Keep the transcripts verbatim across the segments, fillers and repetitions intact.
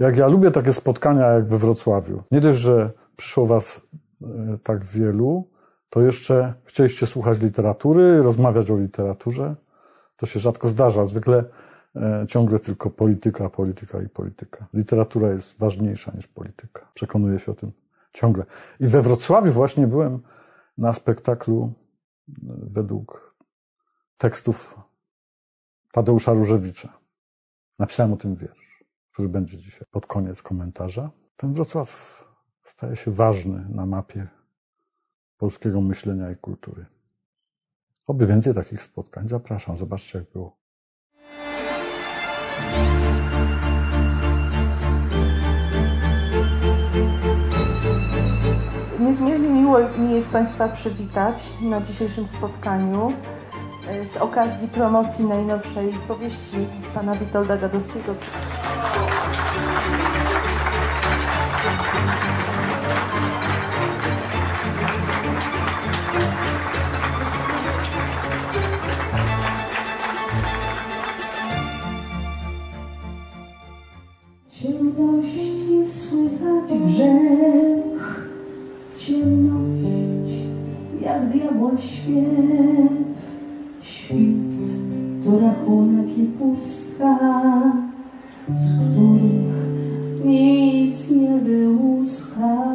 Jak ja lubię takie spotkania jak we Wrocławiu. Nie dość, że przyszło was tak wielu, to jeszcze chcieliście słuchać literatury, rozmawiać o literaturze. To się rzadko zdarza. Zwykle ciągle tylko polityka, polityka i polityka. Literatura jest ważniejsza niż polityka. Przekonuję się o tym ciągle. I we Wrocławiu właśnie byłem na spektaklu według tekstów Tadeusza Różewicza. Napisałem o tym wiersz, który będzie dzisiaj pod koniec komentarza. Ten Wrocław staje się ważny na mapie polskiego myślenia i kultury. Oby więcej takich spotkań. Zapraszam. Zobaczcie, jak było. Niezmiernie miło mi jest Państwa przywitać na dzisiejszym spotkaniu z okazji promocji najnowszej powieści pana Witolda Gadowskiego. W ciemności słychać grzech, ciemność jak diabła śpiew, świt to rachunek i pustka, z których nic nie wyłuska.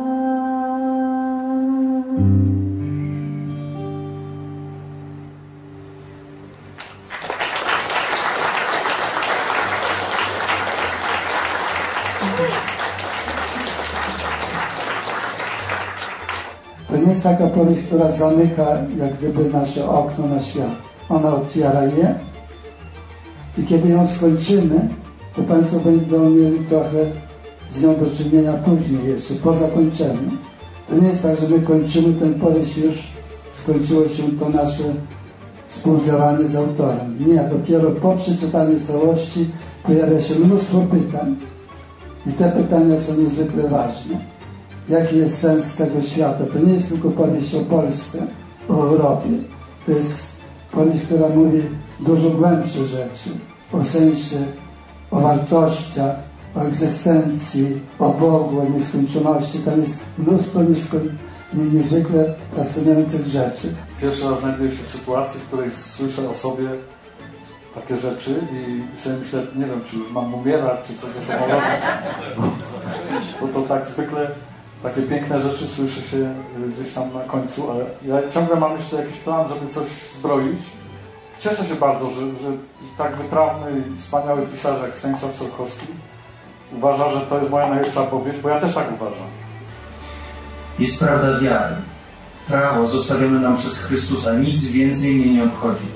To nie jest taka powieść, która zamyka jak gdyby nasze okno na świat. Ona otwiera je i kiedy ją skończymy, to Państwo będą mieli trochę z nią do czynienia później jeszcze, po zakończeniu. To nie jest tak, że my kończymy tę powieść, już skończyło się to nasze współdziałanie z autorem. Nie, dopiero po przeczytaniu całości pojawia się mnóstwo pytań i te pytania są niezwykle ważne. Jaki jest sens tego świata? To nie jest tylko powieść o Polsce, o Europie. To jest powieść, która mówi dużo głębsze rzeczy. O sensie, o wartościach, o egzystencji, o Bogu, o nieskończoności. Tam jest mnóstwo niesko- nie, niezwykle fascynujących rzeczy. Pierwszy raz znajduję się w sytuacji, w której słyszę o sobie takie rzeczy i sobie myślę, nie wiem, czy już mam umierać, czy coś ze sobą robić. Bo to tak zwykle takie piękne rzeczy słyszy się gdzieś tam na końcu, ale ja ciągle mam jeszcze jakiś plan, żeby coś zbroić. Cieszę się bardzo, że, że tak wytrawny i wspaniały pisarz jak Stanisław Solkowski uważa, że to jest moja najlepsza powieść, bo ja też tak uważam. Jest prawda wiary. Prawo zostawione nam przez Chrystusa. Nic więcej mnie nie obchodzi.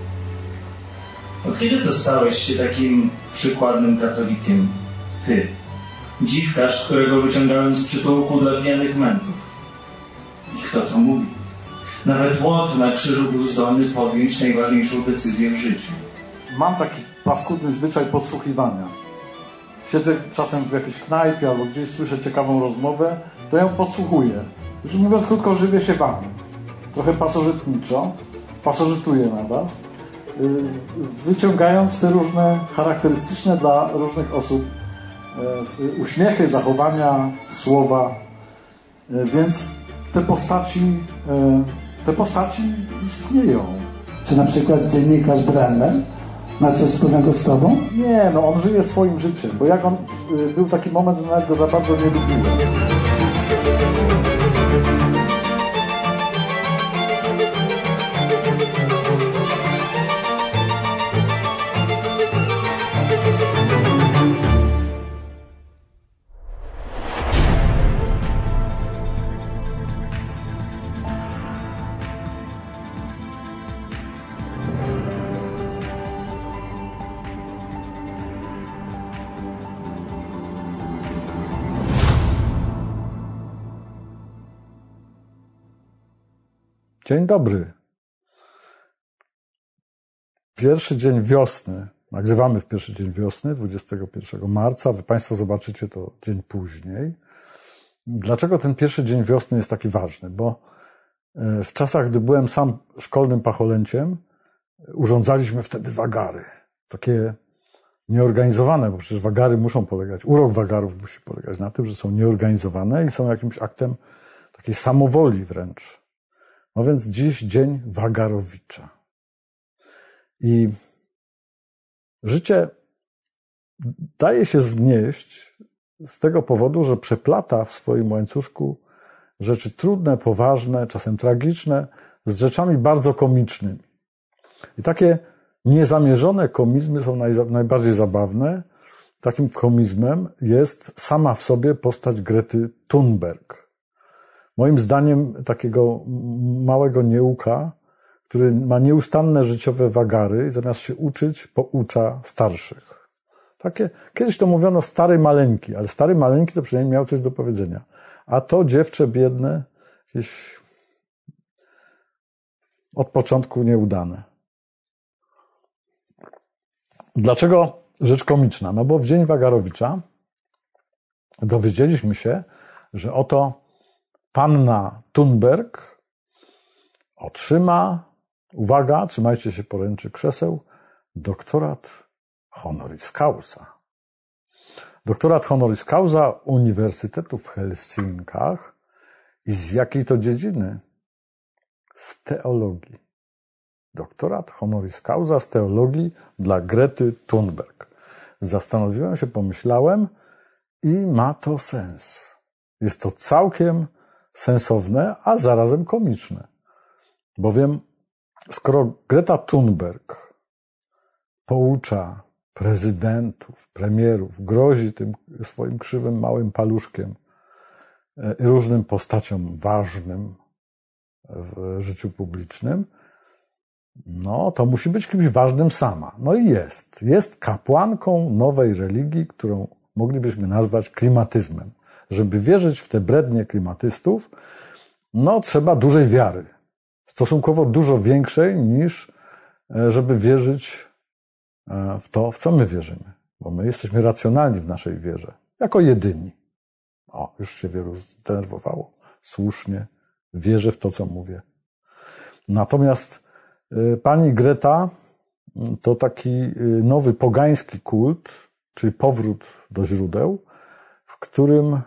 Od kiedy to stałeś się takim przykładnym katolikiem? Ty. Dziwkarz, którego wyciągałem z przytułku dla pijanych mętów. I kto to mówi? Nawet łot na krzyżu był zdolny podjąć najważniejszą decyzję w życiu. Mam taki paskudny zwyczaj podsłuchiwania. Siedzę czasem w jakiejś knajpie albo gdzieś słyszę ciekawą rozmowę, to ją podsłuchuję. Już mówiąc krótko, żywię się wami. Trochę pasożytniczo, pasożytuję na was, wyciągając te różne charakterystyczne dla różnych osób uśmiechy, zachowania, słowa. Więc te postaci, te postaci istnieją. Czy na przykład dziennikarz Brenner ma coś wspólnego z Tobą? Nie, no on żyje swoim życiem, bo jak on, był taki moment, że nawet go za bardzo nie lubiłem. Dzień dobry. Pierwszy dzień wiosny. Nagrywamy w pierwszy dzień wiosny, dwudziestego pierwszego marca. Wy Państwo zobaczycie to dzień później. Dlaczego ten pierwszy dzień wiosny jest taki ważny? Bo w czasach, gdy byłem sam szkolnym pacholęciem, urządzaliśmy wtedy wagary. Takie nieorganizowane, bo przecież wagary muszą polegać, urok wagarów musi polegać na tym, że są nieorganizowane i są jakimś aktem takiej samowoli wręcz. No więc dziś dzień Wagarowicza. I życie daje się znieść z tego powodu, że przeplata w swoim łańcuszku rzeczy trudne, poważne, czasem tragiczne, z rzeczami bardzo komicznymi. I takie niezamierzone komizmy są naj, najbardziej zabawne. Takim komizmem jest sama w sobie postać Grety Thunberg. Moim zdaniem takiego małego nieuka, który ma nieustanne życiowe wagary i zamiast się uczyć, poucza starszych. Takie, kiedyś to mówiono stary maleńki, ale stary maleńki to przynajmniej miał coś do powiedzenia. A to dziewczę biedne, jakieś od początku nieudane. Dlaczego rzecz komiczna? No bo w dzień Wagarowicza dowiedzieliśmy się, że oto panna Thunberg otrzyma, uwaga, trzymajcie się poręczy krzeseł, doktorat honoris causa. Doktorat honoris causa Uniwersytetu w Helsinkach i z jakiej to dziedziny? Z teologii. Doktorat honoris causa z teologii dla Grety Thunberg. Zastanowiłem się, pomyślałem i ma to sens. Jest to całkiem sensowne, a zarazem komiczne. Bowiem skoro Greta Thunberg poucza prezydentów, premierów, grozi tym swoim krzywym małym paluszkiem różnym postaciom ważnym w życiu publicznym, no to musi być kimś ważnym sama. No i jest. Jest kapłanką nowej religii, którą moglibyśmy nazwać klimatyzmem. Żeby wierzyć w te brednie klimatystów, no trzeba dużej wiary. Stosunkowo dużo większej niż żeby wierzyć w to, w co my wierzymy. Bo my jesteśmy racjonalni w naszej wierze. Jako jedyni. O, już się wielu zdenerwowało. Słusznie. Wierzę w to, co mówię. Natomiast pani Greta to taki nowy pogański kult, czyli powrót do źródeł, w którym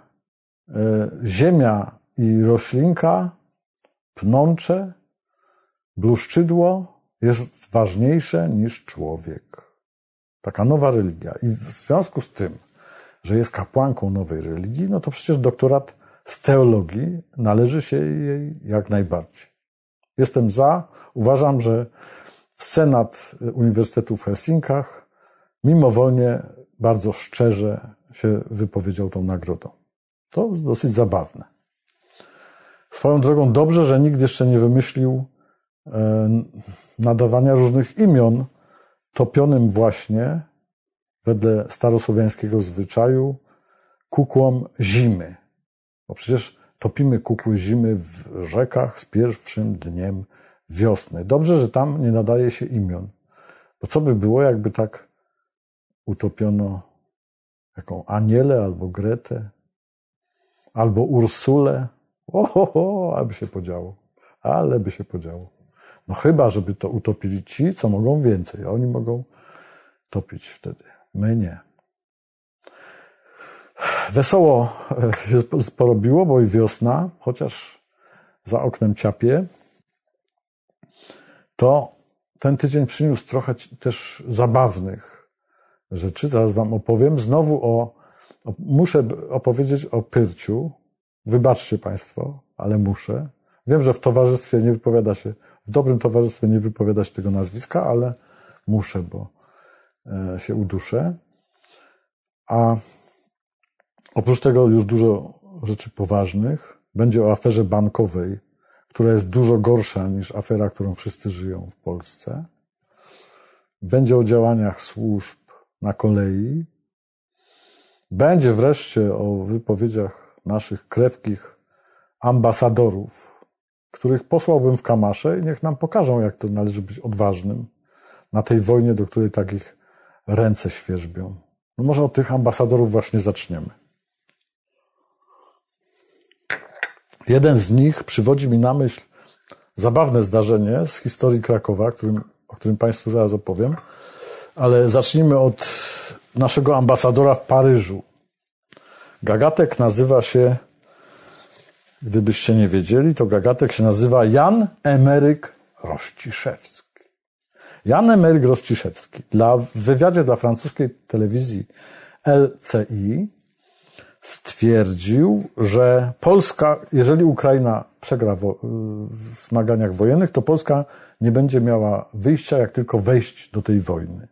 ziemia i roślinka, pnącze, bluszczydło jest ważniejsze niż człowiek. Taka nowa religia. I w związku z tym, że jest kapłanką nowej religii, no to przecież doktorat z teologii należy się jej jak najbardziej. Jestem za. Uważam, że Senat Uniwersytetu w Helsinkach mimowolnie bardzo szczerze się wypowiedział tą nagrodą. To dosyć zabawne. Swoją drogą dobrze, że nikt jeszcze nie wymyślił nadawania różnych imion topionym właśnie, wedle starosłowiańskiego zwyczaju, kukłom zimy. Bo przecież topimy kukły zimy w rzekach z pierwszym dniem wiosny. Dobrze, że tam nie nadaje się imion. Bo co by było, jakby tak utopiono jaką Anielę albo Gretę, albo Ursulę. Ohoho, aby się podziało. Ale by się podziało. No chyba, żeby to utopili ci, co mogą więcej. Oni mogą topić wtedy. My nie. Wesoło się porobiło, bo i wiosna, chociaż za oknem ciapie, to ten tydzień przyniósł trochę też zabawnych rzeczy. Zaraz wam opowiem. Znowu o, o muszę opowiedzieć o Pyrciu. Wybaczcie państwo, ale muszę. Wiem, że w towarzystwie nie wypowiada się, w dobrym towarzystwie nie wypowiada się tego nazwiska, ale muszę, bo się uduszę. A oprócz tego już dużo rzeczy poważnych. Będzie o aferze bankowej, która jest dużo gorsza niż afera, którą wszyscy żyją w Polsce. Będzie o działaniach służb na kolei. Będzie wreszcie o wypowiedziach naszych krewkich ambasadorów, których posłałbym w kamasze i niech nam pokażą, jak to należy być odważnym na tej wojnie, do której takich ręce świerzbią. No może od tych ambasadorów właśnie zaczniemy. Jeden z nich przywodzi mi na myśl zabawne zdarzenie z historii Krakowa, którym, o którym Państwu zaraz opowiem, Ale zacznijmy od naszego ambasadora w Paryżu. Gagatek nazywa się, gdybyście nie wiedzieli, to Gagatek się nazywa Jan Emeryk Rościszewski. Jan Emeryk Rościszewski dla, w wywiadzie dla francuskiej telewizji L C I stwierdził, że Polska, jeżeli Ukraina przegra w, w zmaganiach wojennych, to Polska nie będzie miała wyjścia, jak tylko wejść do tej wojny.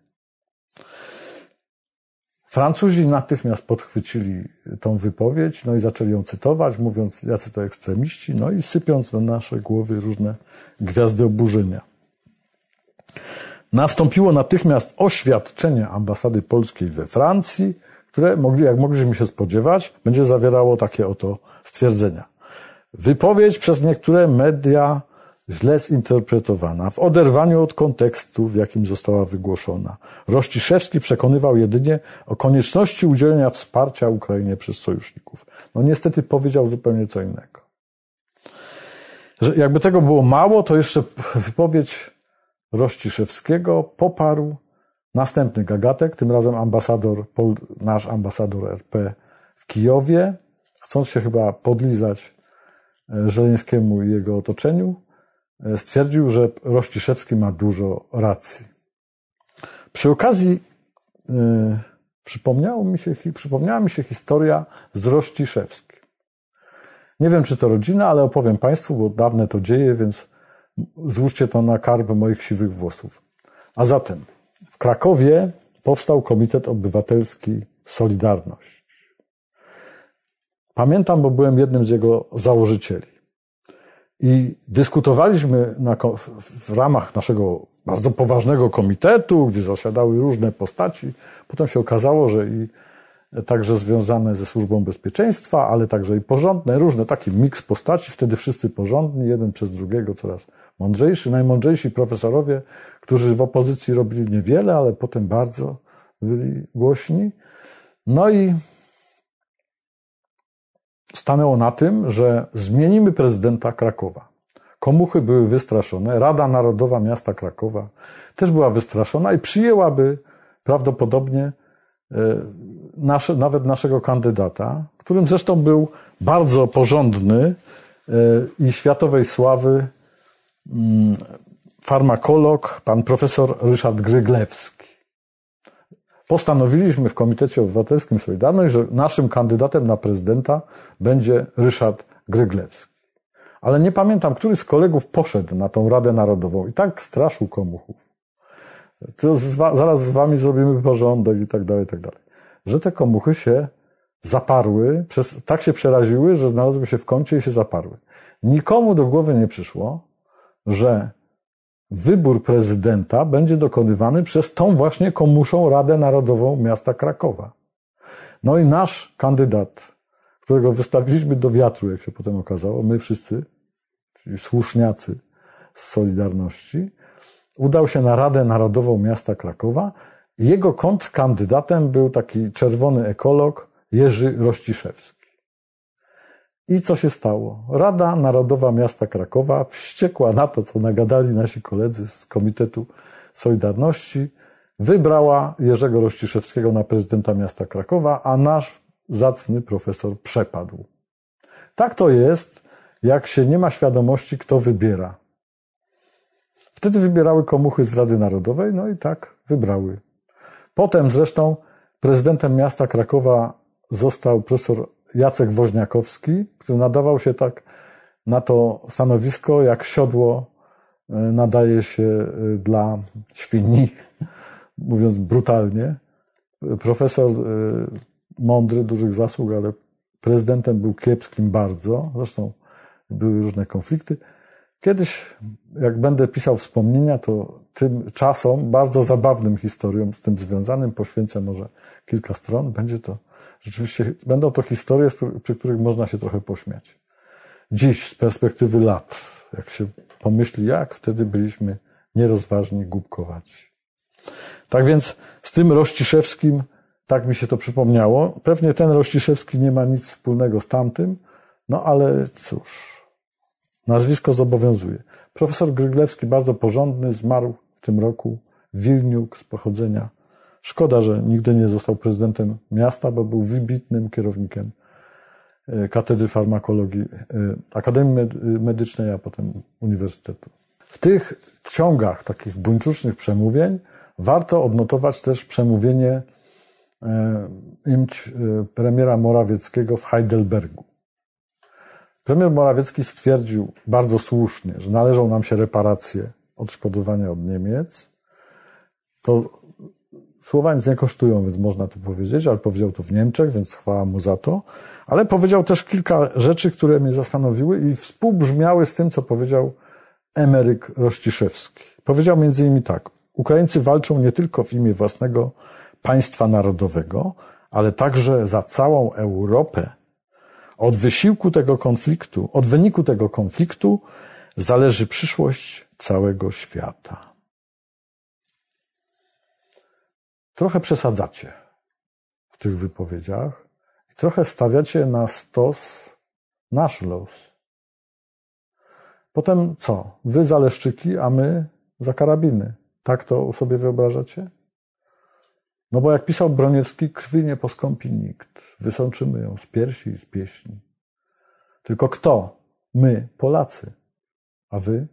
Francuzi natychmiast podchwycili tą wypowiedź, no i zaczęli ją cytować, mówiąc, jacy to ekstremiści, no i sypiąc na nasze głowy różne gwiazdy oburzenia. Nastąpiło natychmiast oświadczenie ambasady polskiej we Francji, które, mogli, jak mogliśmy się spodziewać, będzie zawierało takie oto stwierdzenia. Wypowiedź przez niektóre media źle zinterpretowana, w oderwaniu od kontekstu, w jakim została wygłoszona. Rościszewski przekonywał jedynie o konieczności udzielenia wsparcia Ukrainie przez sojuszników. No niestety powiedział zupełnie co innego. Że jakby tego było mało, to jeszcze wypowiedź Rościszewskiego poparł następny Gagatek, tym razem ambasador, nasz ambasador R P w Kijowie, chcąc się chyba podlizać Żeleńskiemu i jego otoczeniu, stwierdził, że Rościszewski ma dużo racji. Przy okazji yy, przypomniało mi się, przypomniała mi się historia z Rościszewskim. Nie wiem, czy to rodzina, ale opowiem Państwu, bo dawne to dzieje, więc złóżcie to na karb moich siwych włosów. A zatem w Krakowie powstał Komitet Obywatelski Solidarność. Pamiętam, bo byłem jednym z jego założycieli. I dyskutowaliśmy na, w ramach naszego bardzo poważnego komitetu, gdzie zasiadały różne postaci. Potem się okazało, że i także związane ze służbą bezpieczeństwa, ale także i porządne, różne, taki miks postaci, wtedy wszyscy porządni, jeden przez drugiego coraz mądrzejszy. Najmądrzejsi profesorowie, którzy w opozycji robili niewiele, ale potem bardzo byli głośni. No i stanęło na tym, że zmienimy prezydenta Krakowa. Komuchy były wystraszone, Rada Narodowa Miasta Krakowa też była wystraszona i przyjęłaby prawdopodobnie nasze, nawet naszego kandydata, którym zresztą był bardzo porządny i światowej sławy farmakolog, pan profesor Ryszard Gryglewski. Postanowiliśmy w Komitecie Obywatelskim Solidarność, że naszym kandydatem na prezydenta będzie Ryszard Gryglewski. Ale nie pamiętam, który z kolegów poszedł na tą Radę Narodową i tak straszył komuchów. To z, zaraz z wami zrobimy porządek i tak dalej, i tak dalej. Że te komuchy się zaparły, przez, tak się przeraziły, że znalazły się w kącie i się zaparły. Nikomu do głowy nie przyszło, że wybór prezydenta będzie dokonywany przez tą właśnie komuszą Radę Narodową Miasta Krakowa. No i nasz kandydat, którego wystawiliśmy do wiatru, jak się potem okazało, my wszyscy, czyli słuszniacy z Solidarności, udał się na Radę Narodową Miasta Krakowa. Jego kontrkandydatem był taki czerwony ekolog Jerzy Rościszewski. I co się stało? Rada Narodowa Miasta Krakowa, wściekła na to, co nagadali nasi koledzy z Komitetu Solidarności, wybrała Jerzego Rościszewskiego na prezydenta miasta Krakowa, a nasz zacny profesor przepadł. Tak to jest, jak się nie ma świadomości, kto wybiera. Wtedy wybierały komuchy z Rady Narodowej, no i tak wybrały. Potem zresztą prezydentem miasta Krakowa został profesor Jacek Woźniakowski, który nadawał się tak na to stanowisko, jak siodło nadaje się dla świni, mówiąc brutalnie. Profesor mądry, dużych zasług, ale prezydentem był kiepskim bardzo. Zresztą były różne konflikty. Kiedyś, jak będę pisał wspomnienia, to tym czasom, bardzo zabawnym historiom z tym związanym, poświęcę może kilka stron. Będzie to rzeczywiście, będą to historie, przy których można się trochę pośmiać. Dziś, z perspektywy lat, jak się pomyśli, jak wtedy byliśmy nierozważni, głupkowaci. Tak więc z tym Rościszewskim, tak mi się to przypomniało. Pewnie ten Rościszewski nie ma nic wspólnego z tamtym, no ale cóż, nazwisko zobowiązuje. Profesor Gryglewski, bardzo porządny, zmarł w tym roku, Wilniuk z pochodzenia Szkoda, że nigdy nie został prezydentem miasta, bo był wybitnym kierownikiem Katedry Farmakologii Akademii Medycznej, a potem Uniwersytetu. W tych ciągach takich buńczucznych przemówień warto odnotować też przemówienie imć premiera Morawieckiego w Heidelbergu. Premier Morawiecki stwierdził bardzo słusznie, że należą nam się reparacje, odszkodowania od Niemiec. To słowa nic nie kosztują, więc można to powiedzieć, ale powiedział to w Niemczech, więc chwała mu za to. Ale powiedział też kilka rzeczy, które mnie zastanowiły i współbrzmiały z tym, co powiedział Emeryk Rościszewski. Powiedział między innymi tak: Ukraińcy walczą nie tylko w imię własnego państwa narodowego, ale także za całą Europę. Od wysiłku tego konfliktu, od wyniku tego konfliktu zależy przyszłość całego świata. Trochę przesadzacie w tych wypowiedziach i trochę stawiacie na stos nasz los. Potem co? Wy za leszczyki, a my za karabiny. Tak to sobie wyobrażacie? No bo jak pisał Broniewski, krwi nie poskąpi nikt. Wysączymy ją z piersi i z pieśni. Tylko kto? My, Polacy. A wy?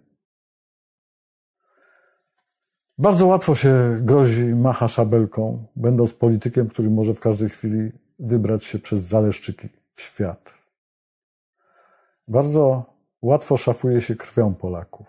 Bardzo łatwo się grozi, macha szabelką, będąc politykiem, który może w każdej chwili wybrać się przez zaleszczyki w świat. Bardzo łatwo szafuje się krwią Polaków.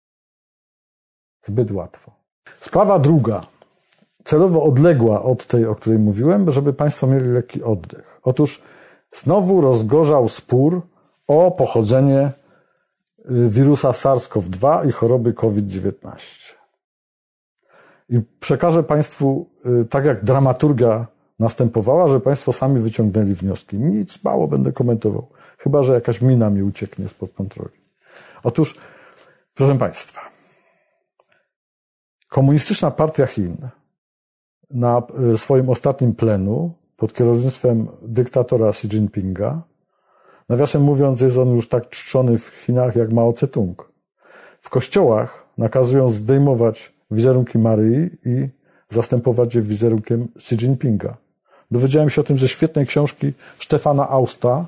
Zbyt łatwo. Sprawa druga, celowo odległa od tej, o której mówiłem, żeby Państwo mieli lekki oddech. Otóż znowu rozgorzał spór o pochodzenie wirusa SARS-CoV dwa i choroby COVID dziewiętnaście. I przekażę Państwu, tak jak dramaturgia następowała, że Państwo sami wyciągnęli wnioski. Nic, mało będę komentował. Chyba że jakaś mina mi ucieknie spod kontroli. Otóż, proszę Państwa, Komunistyczna Partia Chin na swoim ostatnim plenu pod kierownictwem dyktatora Xi Jinpinga, nawiasem mówiąc, jest on już tak czczony w Chinach jak Mao Tse-tung. W kościołach nakazują zdejmować wizerunki Maryi i zastępować je wizerunkiem Xi Jinpinga. Dowiedziałem się o tym ze świetnej książki Stefana Austa,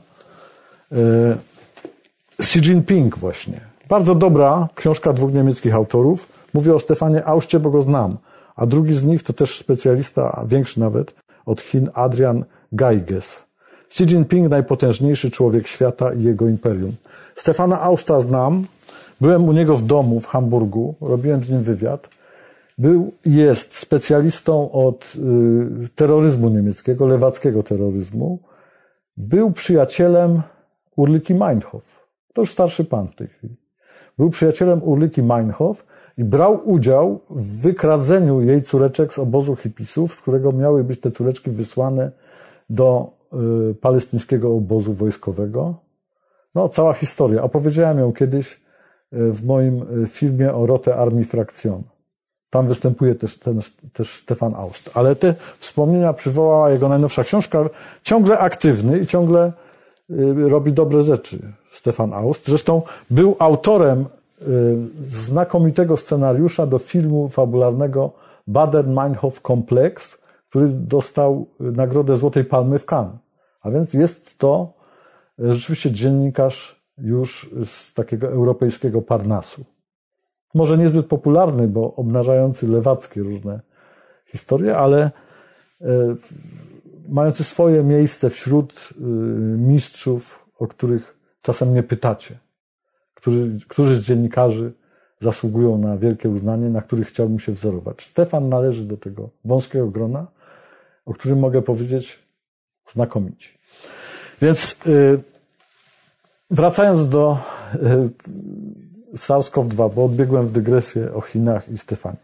Xi Jinping właśnie. Bardzo dobra książka dwóch niemieckich autorów. Mówię o Stefanie Austie, bo go znam. A drugi z nich to też specjalista, a większy nawet, od Chin, Adrian Geiges. Xi Jinping, najpotężniejszy człowiek świata i jego imperium. Stefana Austa znam. Byłem u niego w domu w Hamburgu. Robiłem z nim wywiad. Był, jest specjalistą od y, terroryzmu niemieckiego, lewackiego terroryzmu. Był przyjacielem Ulriki Meinhof. To już starszy pan w tej chwili. Był przyjacielem Ulriki Meinhof i brał udział w wykradzeniu jej córeczek z obozu hipisów, z którego miały być te córeczki wysłane do y, palestyńskiego obozu wojskowego. No, cała historia. Opowiedziałem ją kiedyś y, w moim filmie o Rote Armii Fraktion. Tam występuje też, ten, też Stefan Aust. Ale te wspomnienia przywołała jego najnowsza książka. Ciągle aktywny i ciągle y, robi dobre rzeczy Stefan Aust. Zresztą był autorem y, znakomitego scenariusza do filmu fabularnego Baader-Meinhof-Komplex, który dostał Nagrodę Złotej Palmy w Cannes. A więc jest to rzeczywiście dziennikarz już z takiego europejskiego Parnasu. Może niezbyt popularny, bo obnażający lewackie różne historie, ale mający swoje miejsce wśród mistrzów, o których czasem nie pytacie, którzy, którzy z dziennikarzy zasługują na wielkie uznanie, na których chciałbym się wzorować. Stefan należy do tego wąskiego grona, o którym mogę powiedzieć znakomici. Więc wracając do SARS-CoV dwa, bo odbiegłem w dygresję o Chinach i Stefanie.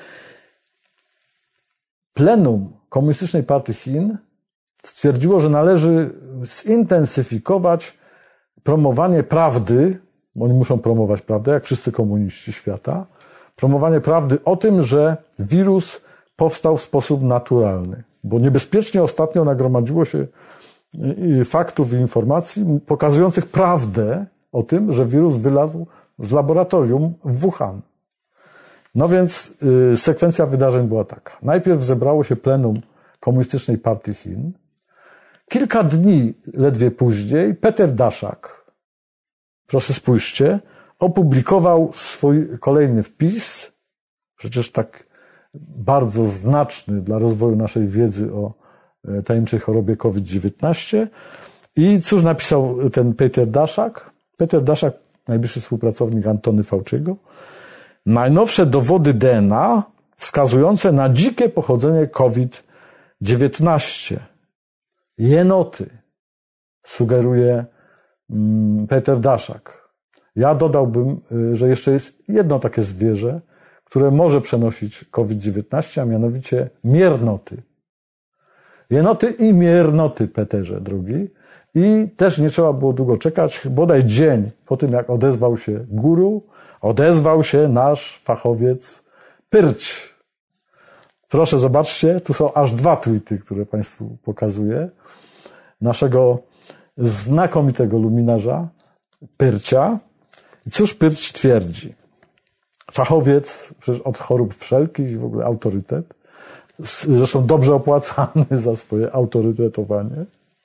Plenum Komunistycznej Partii Chin stwierdziło, że należy zintensyfikować promowanie prawdy, bo oni muszą promować prawdę, jak wszyscy komuniści świata, promowanie prawdy o tym, że wirus powstał w sposób naturalny. Bo niebezpiecznie ostatnio nagromadziło się faktów i informacji pokazujących prawdę o tym, że wirus wylazł z laboratorium w Wuhan. No więc y, sekwencja wydarzeń była taka. Najpierw zebrało się plenum Komunistycznej Partii Chin. Kilka dni ledwie później Peter Daszak, proszę spójrzcie, opublikował swój kolejny wpis, przecież tak bardzo znaczny dla rozwoju naszej wiedzy o tajemniczej chorobie COVID dziewiętnaście. I cóż napisał ten Peter Daszak? Peter Daszak, najbliższy współpracownik Antony Fauciego. Najnowsze dowody D N A wskazujące na dzikie pochodzenie COVID dziewiętnaście. Jenoty, sugeruje Peter Daszak. Ja dodałbym, że jeszcze jest jedno takie zwierzę, które może przenosić COVID dziewiętnaście, a mianowicie miernoty. Jenoty i miernoty, Peterze drogi. I też nie trzeba było długo czekać, bodaj dzień po tym, jak odezwał się guru, odezwał się nasz fachowiec Pyrć. Proszę, zobaczcie, tu są aż dwa tweety, które Państwu pokazuję. Naszego znakomitego luminarza Pyrcia. I cóż Pyrć twierdzi? Fachowiec przecież od chorób wszelkich i w ogóle autorytet. Zresztą dobrze opłacany za swoje autorytetowanie.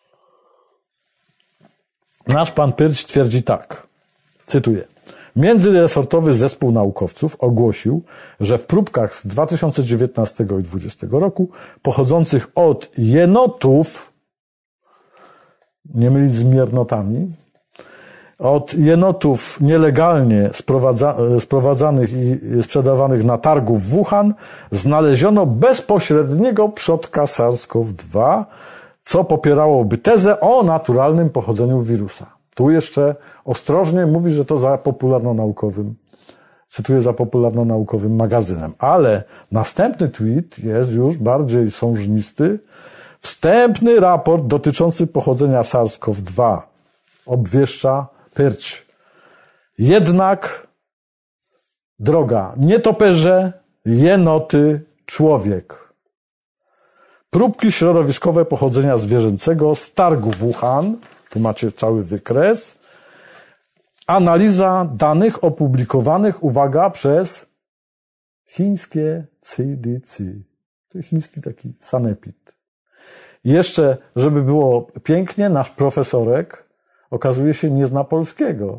Nasz pan Pyrć twierdzi tak, cytuję. Międzyresortowy zespół naukowców ogłosił, że w próbkach z dwa tysiące dziewiętnastego i dwa tysiące dwudziestego roku pochodzących od jenotów, nie mylić z miernotami, od jenotów nielegalnie sprowadza, sprowadzanych i sprzedawanych na targu w Wuhan znaleziono bezpośredniego przodka SARS-CoV dwa, co popierałoby tezę o naturalnym pochodzeniu wirusa. Tu jeszcze ostrożnie mówi, że to za popularno-naukowym, cytuję, za popularno-naukowym magazynem. Ale następny tweet jest już bardziej sążnisty. Wstępny raport dotyczący pochodzenia SARS-CoV dwa obwieszcza Pyrć. Jednak, droga, nietoperze, jenoty, człowiek. Próbki środowiskowe pochodzenia zwierzęcego z targu Wuhan, tu macie cały wykres, analiza danych opublikowanych, uwaga, przez chińskie C D C. To jest chiński taki sanepid. I jeszcze, żeby było pięknie, nasz profesorek okazuje się nie zna polskiego.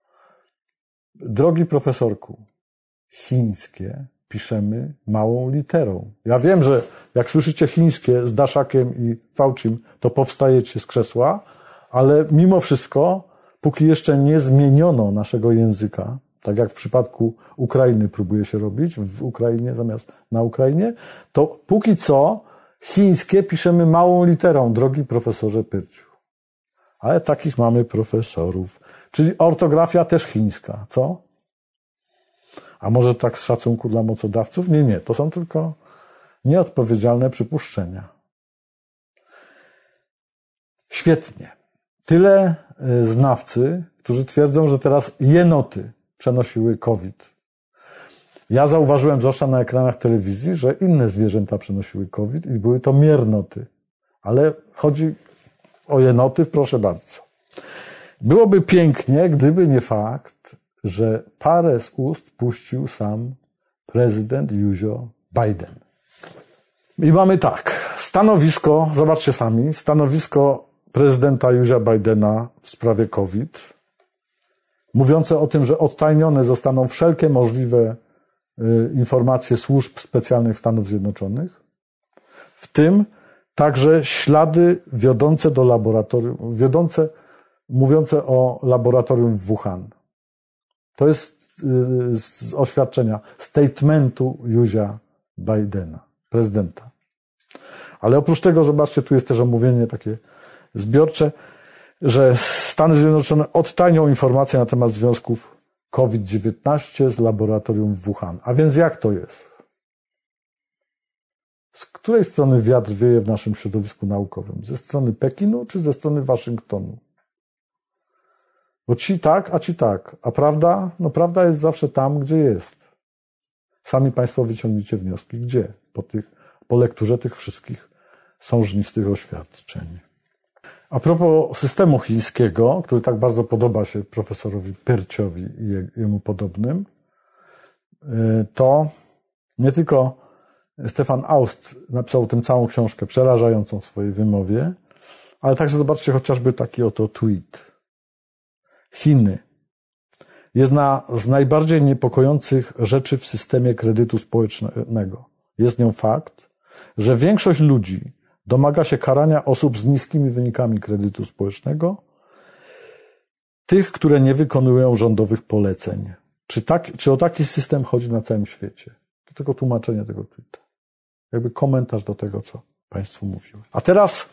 Drogi profesorku, chińskie piszemy małą literą. Ja wiem, że jak słyszycie chińskie z Daszakiem i Faucim, to powstajecie z krzesła, ale mimo wszystko, póki jeszcze nie zmieniono naszego języka, tak jak w przypadku Ukrainy próbuje się robić, w Ukrainie zamiast na Ukrainie, to póki co chińskie piszemy małą literą, drogi profesorze Pyrciu. Ale takich mamy profesorów. Czyli ortografia też chińska, co? A może tak z szacunku dla mocodawców? Nie, nie, to są tylko nieodpowiedzialne przypuszczenia. Świetnie. Tyle znawcy, którzy twierdzą, że teraz jenoty przenosiły COVID. Ja zauważyłem, zwłaszcza na ekranach telewizji, że inne zwierzęta przenosiły COVID i były to miernoty. Ale chodzi o jenoty, proszę bardzo. Byłoby pięknie, gdyby nie fakt, że parę z ust puścił sam prezydent Józio Biden. I mamy tak, stanowisko, zobaczcie sami, stanowisko prezydenta Józia Bidena w sprawie COVID, mówiące o tym, że odtajnione zostaną wszelkie możliwe informacje służb specjalnych Stanów Zjednoczonych, w tym także ślady wiodące do laboratorium, wiodące, mówiące o laboratorium w Wuhan. To jest z oświadczenia, statementu Józia Bidena, prezydenta. Ale oprócz tego, zobaczcie, tu jest też omówienie takie zbiorcze, że Stany Zjednoczone odtajnią informacje na temat związków COVID dziewiętnaście z laboratorium w Wuhan. A więc jak to jest? Z której strony wiatr wieje w naszym środowisku naukowym? Ze strony Pekinu czy ze strony Waszyngtonu? Bo ci tak, a ci tak. A prawda? No prawda jest zawsze tam, gdzie jest. Sami Państwo wyciągnijcie wnioski. Gdzie? Po, tych, po lekturze tych wszystkich sążnistych oświadczeń. A propos systemu chińskiego, który tak bardzo podoba się profesorowi Pyrciowi i jemu podobnym, to nie tylko Stefan Aust napisał tę całą książkę przerażającą w swojej wymowie, ale także zobaczcie chociażby taki oto tweet. Chiny. Jedna z najbardziej niepokojących rzeczy w systemie kredytu społecznego jest nią fakt, że większość ludzi domaga się karania osób z niskimi wynikami kredytu społecznego, tych, które nie wykonują rządowych poleceń. Czy, tak, czy o taki system chodzi na całym świecie? To tylko tłumaczenie tego tweeta. Jakby komentarz do tego, co Państwu mówiłem. A teraz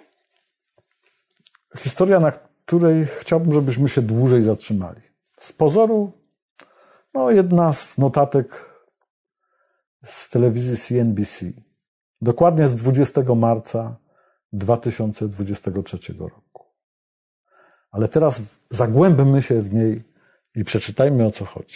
historia, na której chciałbym, żebyśmy się dłużej zatrzymali. Z pozoru, no jedna z notatek z telewizji C N B C. Dokładnie z dwudziestego marca dwa tysiące dwudziestego trzeciego roku. Ale teraz zagłębmy się w niej i przeczytajmy, o co chodzi.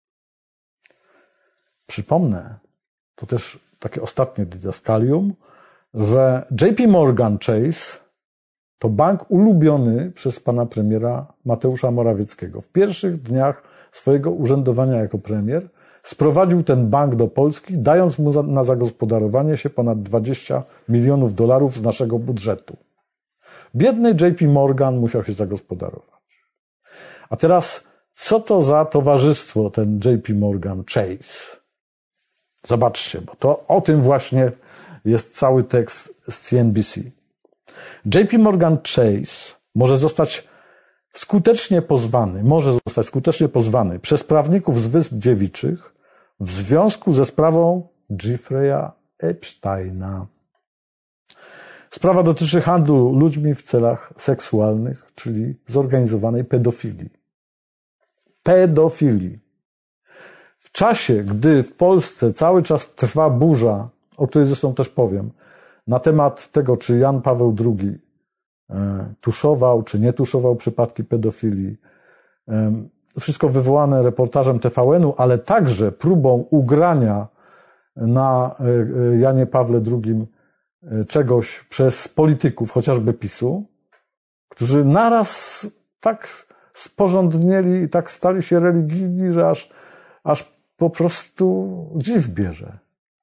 Przypomnę, to też takie ostatnie didaskalium, że J P Morgan Chase to bank ulubiony przez pana premiera Mateusza Morawieckiego. W pierwszych dniach swojego urzędowania jako premier sprowadził ten bank do Polski, dając mu na zagospodarowanie się ponad dwadzieścia milionów dolarów z naszego budżetu. Biedny J P Morgan musiał się zagospodarować. A teraz, co to za towarzystwo ten J P Morgan Chase? Zobaczcie, bo to o tym właśnie jest cały tekst z C N B C. J P Morgan Chase może zostać skutecznie pozwany, może zostać skutecznie pozwany przez prawników z Wysp Dziewiczych w związku ze sprawą Jeffrey'a Epsteina. Sprawa dotyczy handlu ludźmi w celach seksualnych, czyli zorganizowanej pedofilii. Pedofilii. W czasie, gdy w Polsce cały czas trwa burza, o której zresztą też powiem, na temat tego, czy Jan Paweł drugi tuszował, czy nie tuszował przypadki pedofilii. Wszystko wywołane reportażem T V N-u, ale także próbą ugrania na Janie Pawle drugim czegoś przez polityków, chociażby PiSu, którzy naraz tak sporządnieli i tak stali się religijni, że aż, aż po prostu dziw bierze.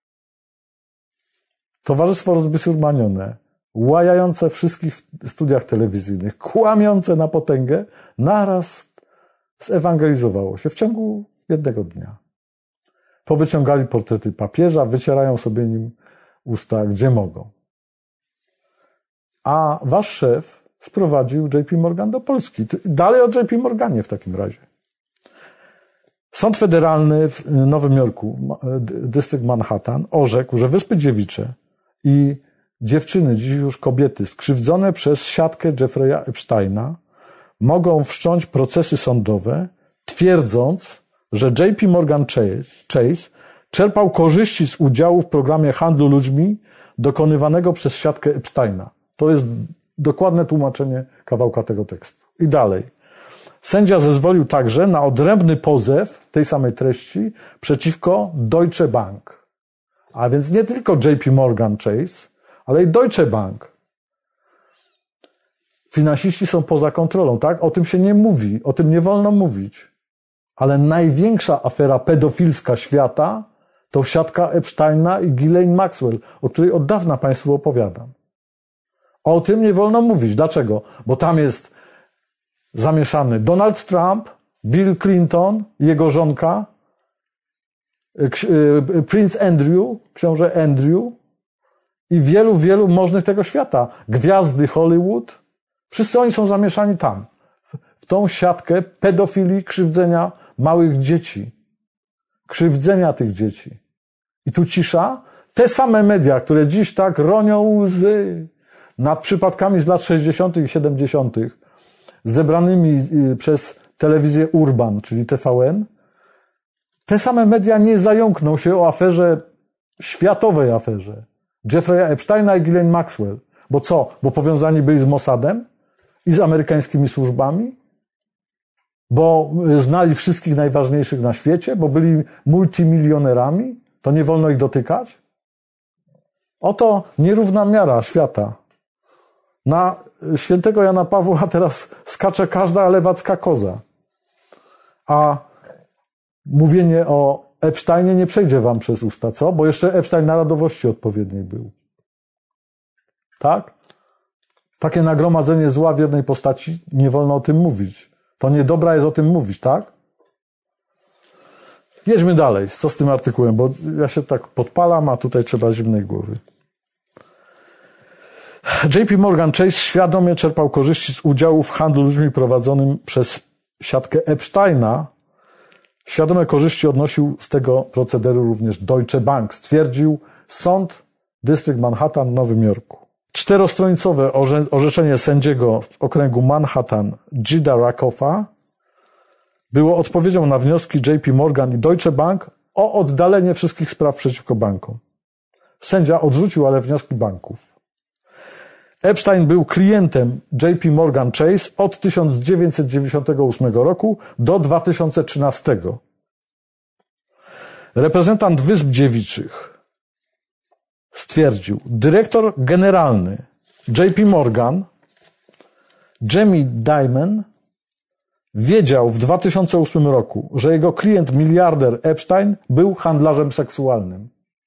Towarzystwo rozbiesurmanione, łajające w wszystkich studiach telewizyjnych, kłamiące na potęgę, naraz zewangelizowało się w ciągu jednego dnia. Powyciągali portrety papieża, wycierają sobie nim usta gdzie mogą. A wasz szef sprowadził J P Morgan do Polski. Dalej o J P Morganie w takim razie. Sąd Federalny w Nowym Jorku, dystrykt Manhattan, orzekł, że Wyspy Dziewicze i dziewczyny, dziś już kobiety, skrzywdzone przez siatkę Jeffrey'a Epsteina mogą wszcząć procesy sądowe, twierdząc, że J P Morgan Chase, Chase czerpał korzyści z udziału w programie handlu ludźmi dokonywanego przez siatkę Epsteina. To jest dokładne tłumaczenie kawałka tego tekstu. I dalej. Sędzia zezwolił także na odrębny pozew tej samej treści przeciwko Deutsche Bank. A więc nie tylko J P Morgan Chase, ale i Deutsche Bank. Finansiści są poza kontrolą, tak? O tym się nie mówi, o tym nie wolno mówić. Ale największa afera pedofilska świata to siatka Epsteina i Ghislaine Maxwell, o której od dawna Państwu opowiadam. O tym nie wolno mówić. Dlaczego? Bo tam jest zamieszany Donald Trump, Bill Clinton, jego żonka, Prince Andrew, książę Andrew i wielu, wielu możnych tego świata. Gwiazdy Hollywood. Wszyscy oni są zamieszani tam. W tą siatkę pedofilii, krzywdzenia małych dzieci. Krzywdzenia tych dzieci. I tu cisza. Te same media, które dziś tak ronią łzy nad przypadkami z lat sześćdziesiątych i siedemdziesiątych zebranymi przez telewizję Urban, czyli T V N, te same media nie zająkną się o aferze, światowej aferze Jeffrey'a Epsteina i Ghislaine Maxwell. Bo co? Bo powiązani byli z Mossadem i z amerykańskimi służbami? Bo znali wszystkich najważniejszych na świecie? Bo byli multimilionerami? To nie wolno ich dotykać? Oto nierówna miara świata. Na świętego Jana Pawła teraz skacze każda lewacka koza. A mówienie o Epsteinie nie przejdzie wam przez usta, co? Bo jeszcze Epstein narodowości odpowiedniej był. Tak? Takie nagromadzenie zła w jednej postaci, nie wolno o tym mówić. To niedobra jest o tym mówić, tak? Jedźmy dalej. Co z tym artykułem? Bo ja się tak podpalam, a tutaj trzeba zimnej głowy. J P Morgan Chase świadomie czerpał korzyści z udziału w handlu ludźmi prowadzonym przez siatkę Epsteina. Świadome korzyści odnosił z tego procederu również Deutsche Bank, stwierdził Sąd Dystrykt Manhattan w Nowym Jorku. Czterostronicowe orzeczenie sędziego w okręgu Manhattan Gida Racoffa było odpowiedzią na wnioski J P Morgan i Deutsche Bank o oddalenie wszystkich spraw przeciwko bankom. Sędzia odrzucił ale wnioski banków. Epstein był klientem J P Morgan Chase od tysiąc dziewięćset dziewięćdziesiątego ósmego roku do dwa tysiące trzynastego. Reprezentant Wysp Dziewiczych stwierdził, dyrektor generalny J P Morgan, Jamie Dimon, wiedział w dwa tysiące ósmym roku, że jego klient miliarder Epstein był handlarzem seksualnym.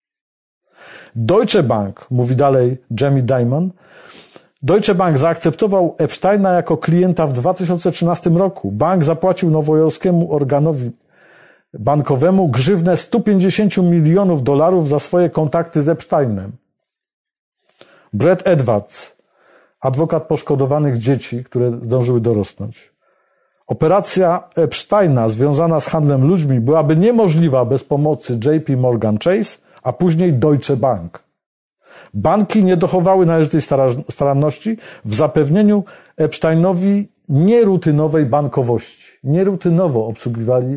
Deutsche Bank, mówi dalej Jamie Dimon, Deutsche Bank zaakceptował Epsteina jako klienta w dwa tysiące trzynastym roku. Bank zapłacił nowojorskiemu organowi bankowemu grzywnę sto pięćdziesiąt milionów dolarów za swoje kontakty z Epsteinem. Brett Edwards, adwokat poszkodowanych dzieci, które zdążyły dorosnąć. Operacja Epsteina związana z handlem ludźmi byłaby niemożliwa bez pomocy J P Morgan Chase, a później Deutsche Bank. Banki nie dochowały należytej staranności w zapewnieniu Epsteinowi nierutynowej bankowości. Nierutynowo obsługiwali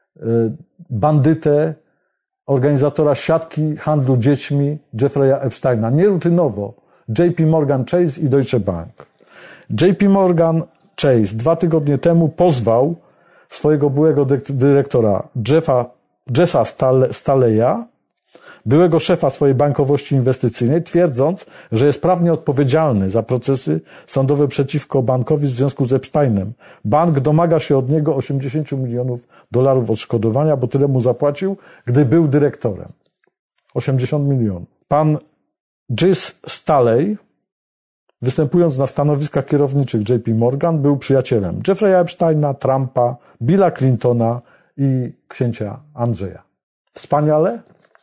bandytę, organizatora siatki handlu dziećmi Jeffrey'a Epsteina. Nierutynowo J P Morgan Chase i Deutsche Bank. J P Morgan Chase dwa tygodnie temu pozwał swojego byłego dyrektora Jeffa, Jessa Staleya, byłego szefa swojej bankowości inwestycyjnej, twierdząc, że jest prawnie odpowiedzialny za procesy sądowe przeciwko bankowi w związku z Epsteinem. Bank domaga się od niego osiemdziesiąt milionów dolarów odszkodowania, bo tyle mu zapłacił, gdy był dyrektorem. osiemdziesiąt milionów. Pan Jess Staley, występując na stanowiskach kierowniczych J P Morgan, był przyjacielem Jeffrey'a Epsteina, Trumpa, Billa Clintona i księcia Andrzeja. Wspaniale?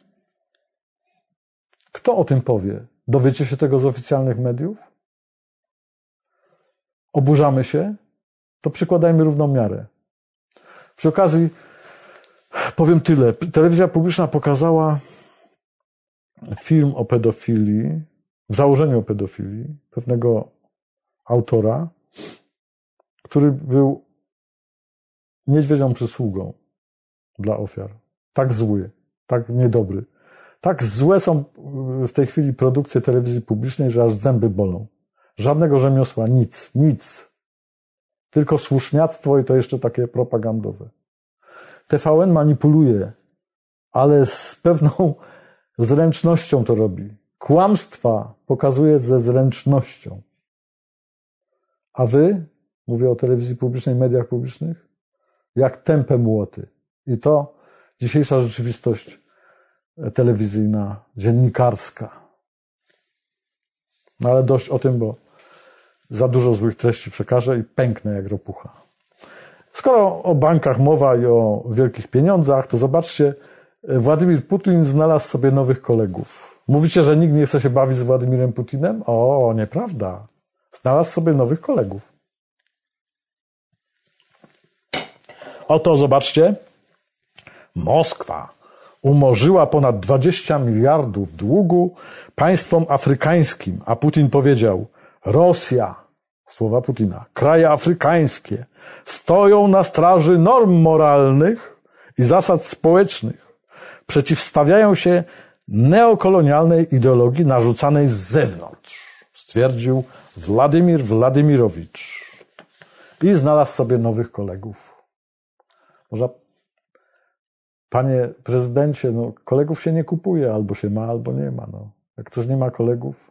Kto o tym powie? Dowiecie się tego z oficjalnych mediów? Oburzamy się? To przykładajmy równą miarę. Przy okazji powiem tyle. Telewizja publiczna pokazała film o pedofilii, w założeniu o pedofilii, pewnego autora, który był niedźwiedzią przysługą dla ofiar. Tak zły, tak niedobry. Tak złe są w tej chwili produkcje telewizji publicznej, że aż zęby bolą. Żadnego rzemiosła, nic, nic. Tylko słuszniactwo i to jeszcze takie propagandowe. T V N manipuluje, ale z pewną zręcznością to robi. Kłamstwa pokazuje ze zręcznością. A wy, mówię o telewizji publicznej, mediach publicznych, jak tępe młoty. I to dzisiejsza rzeczywistość telewizyjna, dziennikarska. No ale dość o tym, bo za dużo złych treści przekażę i pęknę jak ropucha. Skoro o bankach mowa i o wielkich pieniądzach, to zobaczcie, Władimir Putin znalazł sobie nowych kolegów. Mówicie, że nikt nie chce się bawić z Władimirem Putinem? O, nieprawda. Znalazł sobie nowych kolegów. Oto zobaczcie. Moskwa umorzyła ponad dwadzieścia miliardów długu państwom afrykańskim, a Putin powiedział, Rosja, słowa Putina, kraje afrykańskie stoją na straży norm moralnych i zasad społecznych, przeciwstawiają się neokolonialnej ideologii narzucanej z zewnątrz, stwierdził Władimir Władimirowicz. I znalazł sobie nowych kolegów. Może Panie prezydencie, no, kolegów się nie kupuje, albo się ma, albo nie ma. No. Jak ktoś nie ma kolegów,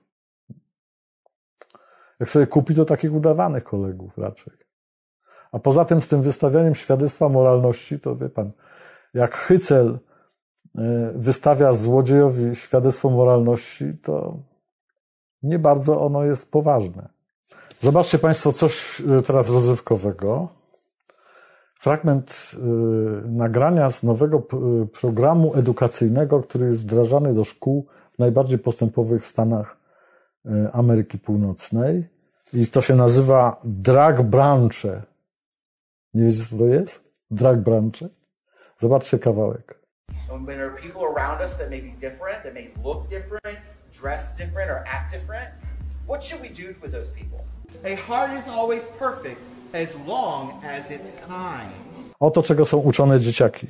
jak sobie kupi, to takich udawanych kolegów raczej. A poza tym z tym wystawianiem świadectwa moralności, to wie pan, jak Hycel wystawia złodziejowi świadectwo moralności, to nie bardzo ono jest poważne. Zobaczcie Państwo coś teraz rozrywkowego. Fragment nagrania z nowego programu edukacyjnego, który jest wdrażany do szkół w najbardziej postępowych stanach Ameryki Północnej. I to się nazywa Drag Branche. Nie wiecie, co to jest? Drag Branche? Zobaczcie kawałek. When there are people around us that may be different, that may look different, dress different, or act different, what should we do with those people? A heart is always perfect as long as it's kind. Oto czego są uczone dzieciaki.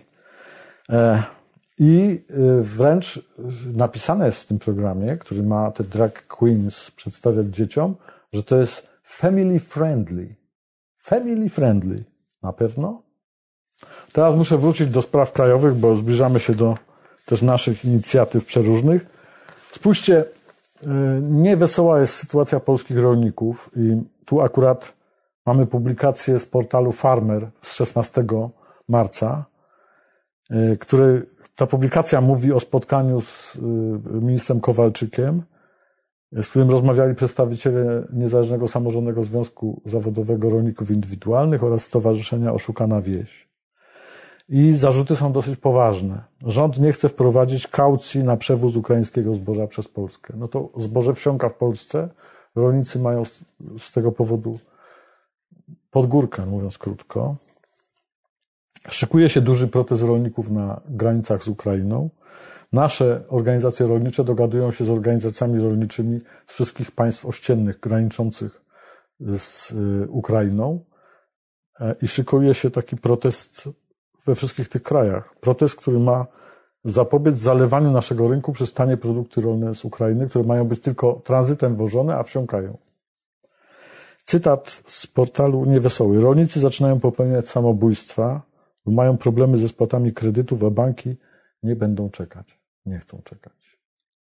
I wręcz napisane jest w tym programie, który ma te drag queens przedstawiać dzieciom, że to jest family friendly. Family friendly. Na pewno? Teraz muszę wrócić do spraw krajowych, bo zbliżamy się do też naszych inicjatyw przeróżnych. Spójrzcie, niewesoła jest sytuacja polskich rolników i tu akurat mamy publikację z portalu Farmer z szesnastego marca, który, ta publikacja mówi o spotkaniu z ministrem Kowalczykiem, z którym rozmawiali przedstawiciele Niezależnego Samorządnego Związku Zawodowego Rolników Indywidualnych oraz Stowarzyszenia Oszukana Wieś. I zarzuty są dosyć poważne. Rząd nie chce wprowadzić kaucji na przewóz ukraińskiego zboża przez Polskę. No to zboże wsiąka w Polsce, rolnicy mają z tego powodu podgórkę, mówiąc krótko. Szykuje się duży protest rolników na granicach z Ukrainą. Nasze organizacje rolnicze dogadują się z organizacjami rolniczymi z wszystkich państw ościennych graniczących z Ukrainą i szykuje się taki protest we wszystkich tych krajach. Protest, który ma zapobiec zalewaniu naszego rynku przez tanie produkty rolne z Ukrainy, które mają być tylko tranzytem wożone, a wsiąkają. Cytat z portalu Niewesoły. Rolnicy zaczynają popełniać samobójstwa, bo mają problemy ze spłatami kredytów, a banki nie będą czekać. Nie chcą czekać.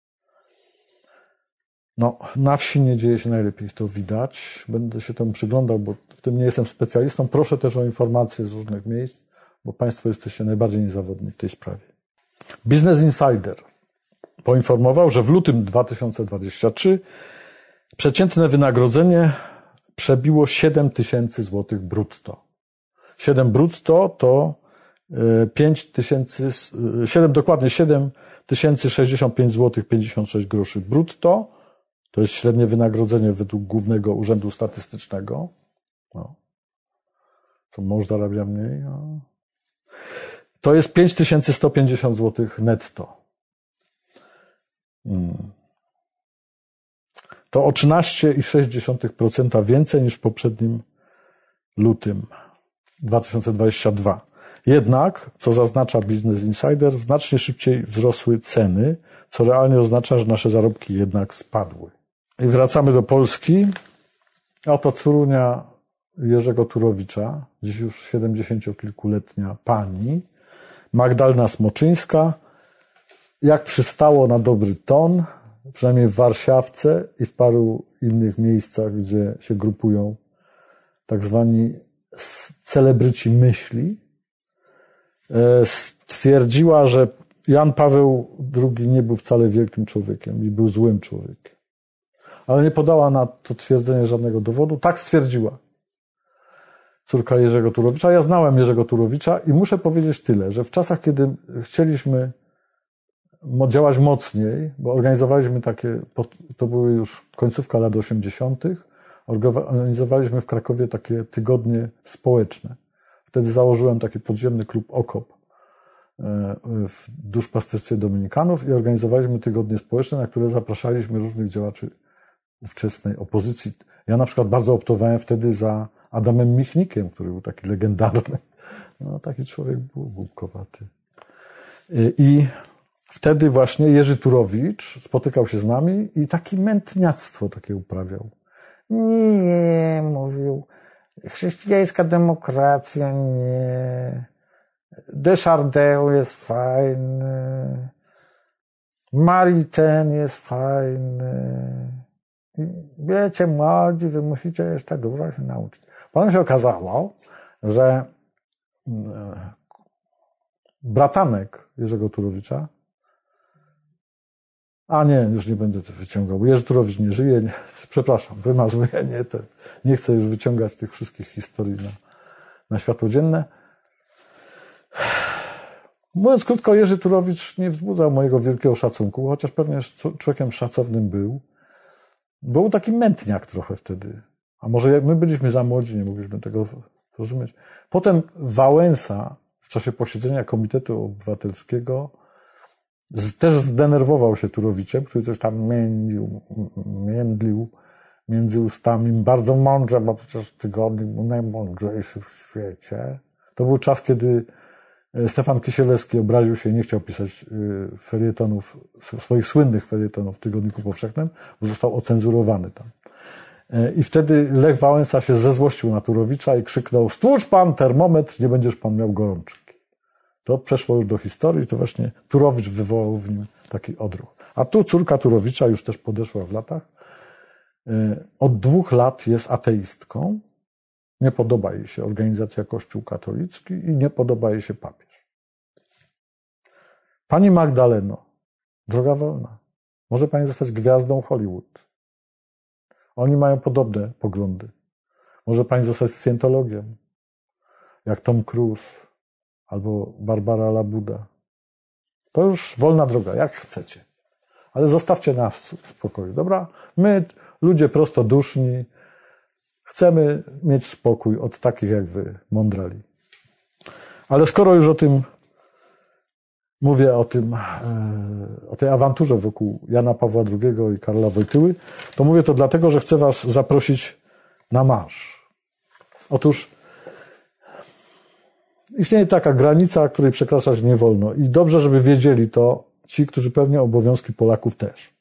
No, na wsi nie dzieje się najlepiej, to widać. Będę się temu przyglądał, bo w tym nie jestem specjalistą. Proszę też o informacje z różnych miejsc, bo Państwo jesteście najbardziej niezawodni w tej sprawie. Business Insider poinformował, że w lutym dwa tysiące dwudziestym trzecim przeciętne wynagrodzenie przebiło siedem tysięcy złotych brutto. siedem brutto to pięć tysięcy, siedem, dokładnie siedem tysięcy sześćdziesiąt pięć złotych pięćdziesiąt sześć groszy brutto. To jest średnie wynagrodzenie według Głównego Urzędu Statystycznego. No. Co mąż zarabia mniej? No. To jest pięć tysięcy sto pięćdziesiąt złotych netto. Hmm. To o trzynaście przecinek sześć procent więcej niż w poprzednim lutym dwa tysiące dwudziestym drugim. Jednak, co zaznacza Business Insider, znacznie szybciej wzrosły ceny, co realnie oznacza, że nasze zarobki jednak spadły. I wracamy do Polski. Oto córunia Jerzego Turowicza, dziś już siedemdziesięciokilkuletnia pani, Magdalena Smoczyńska, jak przystało na dobry ton, przynajmniej w Warszawce i w paru innych miejscach, gdzie się grupują tak zwani celebryci myśli, stwierdziła, że Jan Paweł drugi nie był wcale wielkim człowiekiem i był złym człowiekiem. Ale nie podała na to twierdzenie żadnego dowodu. Tak stwierdziła córka Jerzego Turowicza. Ja znałem Jerzego Turowicza i muszę powiedzieć tyle, że w czasach, kiedy chcieliśmy działać mocniej, bo organizowaliśmy takie, to były już końcówka lat osiemdziesiątych, organizowaliśmy w Krakowie takie tygodnie społeczne. Wtedy założyłem taki podziemny klub Okop w duszpasterstwie dominikanów i organizowaliśmy tygodnie społeczne, na które zapraszaliśmy różnych działaczy ówczesnej opozycji. Ja na przykład bardzo optowałem wtedy za Adamem Michnikiem, który był taki legendarny. No, taki człowiek był głupkowaty. I wtedy właśnie Jerzy Turowicz spotykał się z nami i takie mętniactwo takie uprawiał. Nie, mówił, chrześcijańska demokracja, nie. Deschardin jest fajny. Maritain jest fajny. Wiecie, młodzi, wy musicie jeszcze dużo się nauczyć. Potem się okazało, że bratanek Jerzego Turowicza. A nie, już nie będę to wyciągał, bo Jerzy Turowicz nie żyje. Nie, przepraszam, wymazuję, nie, te, nie chcę już wyciągać tych wszystkich historii na, na światło dzienne. Mówiąc krótko, Jerzy Turowicz nie wzbudzał mojego wielkiego szacunku, chociaż pewnie człowiekiem szacownym był. Był taki mętniak trochę wtedy. A może jak my byliśmy za młodzi, nie mogliśmy tego rozumieć. Potem Wałęsa w czasie posiedzenia Komitetu Obywatelskiego też zdenerwował się Turowiciem, który coś tam międlił, międlił między ustami. Bardzo mądrze, bo przecież tygodnik był najmądrzejszy w świecie. To był czas, kiedy Stefan Kisielewski obraził się i nie chciał pisać felietonów, swoich słynnych felietonów w Tygodniku Powszechnym, bo został ocenzurowany tam. I wtedy Lech Wałęsa się zezłościł na Turowicza i krzyknął: stłucz pan termometr, nie będziesz pan miał gorączki. To przeszło już do historii, to właśnie Turowicz wywołał w nim taki odruch. A tu córka Turowicza już też podeszła w latach. Od dwóch lat jest ateistką. Nie podoba jej się organizacja Kościół katolicki i nie podoba jej się papież. Pani Magdaleno, droga wolna, może pani zostać gwiazdą Hollywood. Oni mają podobne poglądy. Może pani zostać scjentologiem, jak Tom Cruise albo Barbara Labuda. To już wolna droga, jak chcecie. Ale zostawcie nas w spokoju, dobra? My, ludzie prostoduszni, chcemy mieć spokój od takich jak wy, mądrali. Ale skoro już o tym mówię, o tym, o tej awanturze wokół Jana Pawła drugiego i Karola Wojtyły, to mówię to dlatego, że chcę was zaprosić na marsz. Otóż istnieje taka granica, której przekraczać nie wolno i dobrze, żeby wiedzieli to ci, którzy pełnią obowiązki Polaków też.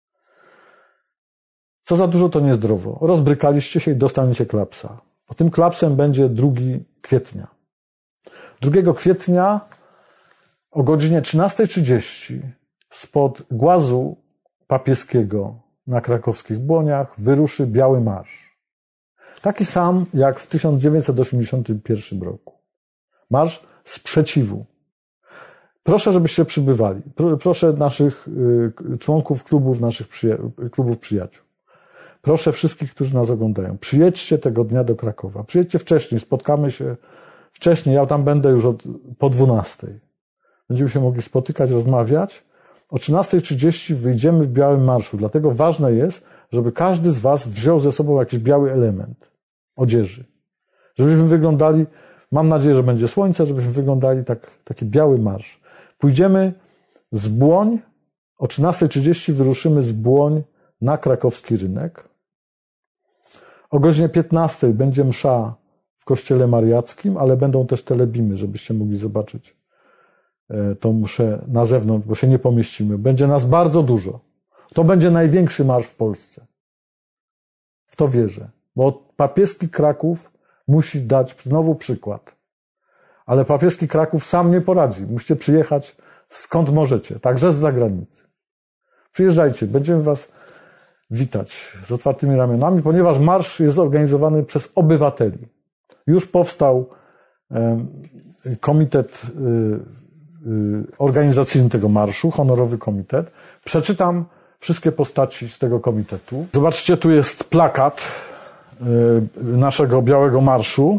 Co za dużo, to niezdrowo. Rozbrykaliście się i dostaniecie klapsa. A tym klapsem będzie drugiego kwietnia. drugiego kwietnia o godzinie trzynastej trzydzieści spod głazu papieskiego na krakowskich Błoniach wyruszy Biały Marsz. Taki sam jak w tysiąc dziewięćset osiemdziesiątym pierwszym roku. Marsz sprzeciwu. Proszę, żebyście przybywali. Proszę naszych członków klubów, naszych przyja- klubów przyjaciół. Proszę wszystkich, którzy nas oglądają, przyjedźcie tego dnia do Krakowa. Przyjedźcie wcześniej, spotkamy się wcześniej. Ja tam będę już od, po dwunastej. Będziemy się mogli spotykać, rozmawiać. O trzynastej trzydzieści wyjdziemy w Białym Marszu. Dlatego ważne jest, żeby każdy z was wziął ze sobą jakiś biały element odzieży. Żebyśmy wyglądali, mam nadzieję, że będzie słońce, żebyśmy wyglądali tak, taki biały marsz. Pójdziemy z Błoń, o trzynastej trzydzieści wyruszymy z Błoń na krakowski rynek. O godzinie piętnastej będzie msza w kościele mariackim, ale będą też telebimy, żebyście mogli zobaczyć tą mszę na zewnątrz, bo się nie pomieścimy. Będzie nas bardzo dużo. To będzie największy marsz w Polsce. W to wierzę. Bo papieski Kraków musi dać znowu przykład. Ale papieski Kraków sam nie poradzi. Musicie przyjechać skąd możecie, także z zagranicy. Przyjeżdżajcie, będziemy was witać z otwartymi ramionami, ponieważ marsz jest organizowany przez obywateli. Już powstał komitet organizacyjny tego marszu, honorowy komitet. Przeczytam wszystkie postaci z tego komitetu. Zobaczcie, tu jest plakat naszego Białego Marszu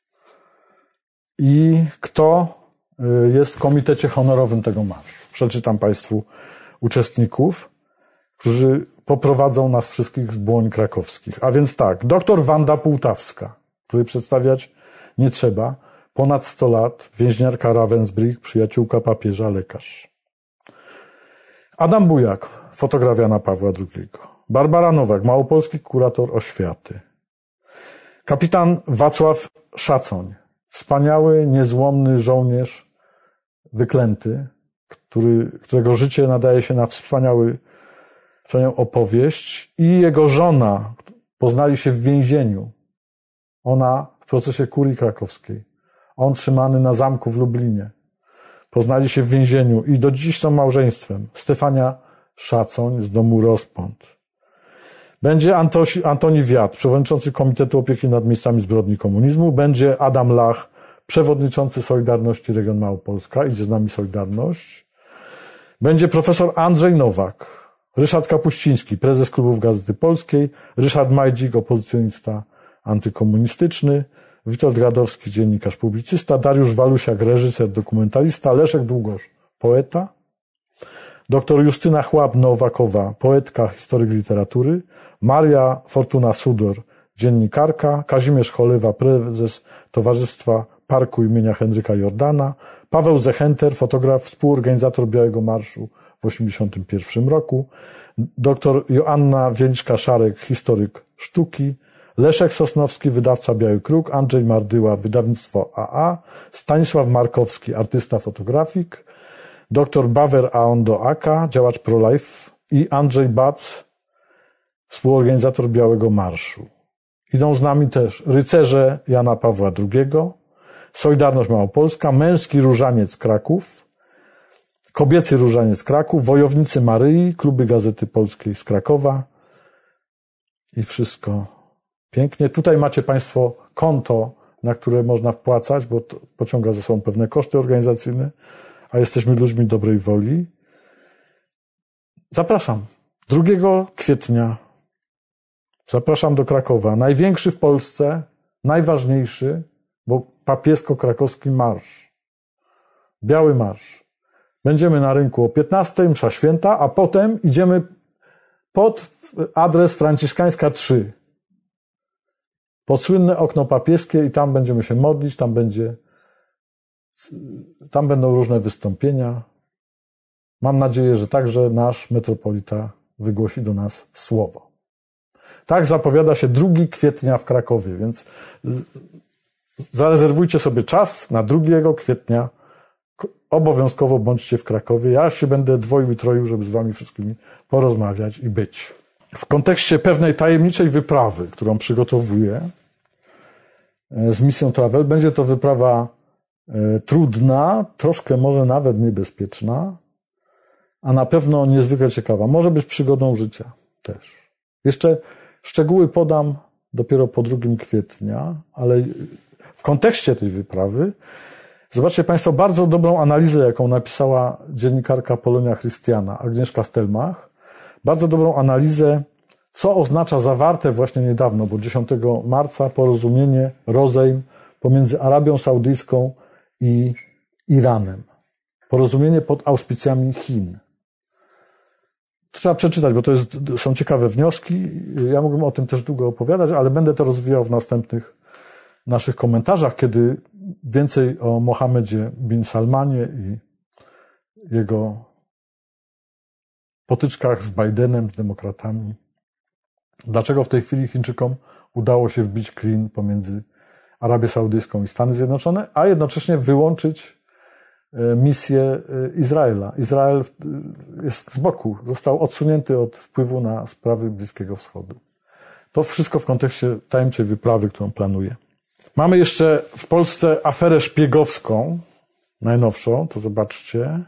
i kto jest w komitecie honorowym tego marszu. Przeczytam Państwu uczestników, którzy poprowadzą nas wszystkich z Błoń krakowskich. A więc tak, doktor Wanda Półtawska, której przedstawiać nie trzeba, ponad sto lat, więźniarka Ravensbrück, przyjaciółka papieża, lekarz. Adam Bujak, fotograf Jana Pawła drugiego. Barbara Nowak, małopolski kurator oświaty. Kapitan Wacław Szacoń, wspaniały, niezłomny żołnierz wyklęty, który, którego życie nadaje się na wspaniały, wspaniałą opowieść, i jego żona poznali się w więzieniu. Ona w procesie kurii krakowskiej. On trzymany na zamku w Lublinie. Poznali się w więzieniu i do dziś są małżeństwem. Stefania Szacoń z domu Rozpąd. Będzie Antosi, Antoni Wiat, przewodniczący Komitetu Opieki nad Miejscami Zbrodni Komunizmu. Będzie Adam Lach, przewodniczący Solidarności Region Małopolska, idzie z nami Solidarność. Będzie profesor Andrzej Nowak, Ryszard Kapuściński, prezes Klubów Gazety Polskiej, Ryszard Majdzik, opozycjonista antykomunistyczny, Witold Gadowski, dziennikarz, publicysta, Dariusz Walusiak, reżyser, dokumentalista, Leszek Długosz, poeta, doktor Justyna Chłab-Nowakowa, poetka, historyk literatury, Maria Fortuna Sudor, dziennikarka, Kazimierz Cholewa, prezes Towarzystwa Parku imienia Henryka Jordana, Paweł Zechenter, fotograf, współorganizator Białego Marszu w osiemdziesiątym pierwszym roku, doktor Joanna Wieliczka-Szarek, historyk sztuki, Leszek Sosnowski, wydawca Biały Kruk, Andrzej Mardyła, wydawnictwo A A, Stanisław Markowski, artysta, fotografik, dr Bawer Aondo Aka, działacz pro-life i Andrzej Bac, współorganizator Białego Marszu. Idą z nami też rycerze Jana Pawła drugiego, Solidarność Małopolska, Męski Różaniec Kraków, Kobiecy Różaniec Kraków, Wojownicy Maryi, Kluby Gazety Polskiej z Krakowa i wszystko pięknie. Tutaj macie Państwo konto, na które można wpłacać, bo to pociąga za sobą pewne koszty organizacyjne, a jesteśmy ludźmi dobrej woli. Zapraszam. drugiego kwietnia zapraszam do Krakowa. Największy w Polsce, najważniejszy, bo papiesko-krakowski marsz. Biały Marsz. Będziemy na rynku o piętnastej, msza święta, a potem idziemy pod adres Franciszkańska trzy. Pod słynne okno papieskie i tam będziemy się modlić, tam będzie, tam będą różne wystąpienia. Mam nadzieję, że także nasz metropolita wygłosi do nas słowo. Tak zapowiada się drugiego kwietnia w Krakowie, więc zarezerwujcie sobie czas na drugiego kwietnia. Obowiązkowo bądźcie w Krakowie. Ja się będę dwoił i troił, żeby z wami wszystkimi porozmawiać i być. W kontekście pewnej tajemniczej wyprawy, którą przygotowuję z misją Travel, będzie to wyprawa trudna, troszkę może nawet niebezpieczna, a na pewno niezwykle ciekawa. Może być przygodą życia też. Jeszcze szczegóły podam dopiero po drugiego kwietnia, ale w kontekście tej wyprawy zobaczcie Państwo bardzo dobrą analizę, jaką napisała dziennikarka Polonia Chrystiana, Agnieszka Stelmach. Bardzo dobrą analizę, co oznacza zawarte właśnie niedawno, bo dziesiątego marca porozumienie, rozejm pomiędzy Arabią Saudyjską i Iranem. Porozumienie pod auspicjami Chin. Trzeba przeczytać, bo to jest, są ciekawe wnioski. Ja mógłbym o tym też długo opowiadać, ale będę to rozwijał w następnych naszych komentarzach, kiedy więcej o Mohamedzie bin Salmanie i jego potyczkach z Bidenem, z demokratami. Dlaczego w tej chwili Chińczykom udało się wbić klin pomiędzy Arabię Saudyjską i Stany Zjednoczone, a jednocześnie wyłączyć misję Izraela. Izrael jest z boku, został odsunięty od wpływu na sprawy Bliskiego Wschodu. To wszystko w kontekście tajemniczej wyprawy, którą planuję. Mamy jeszcze w Polsce aferę szpiegowską, najnowszą, to zobaczcie.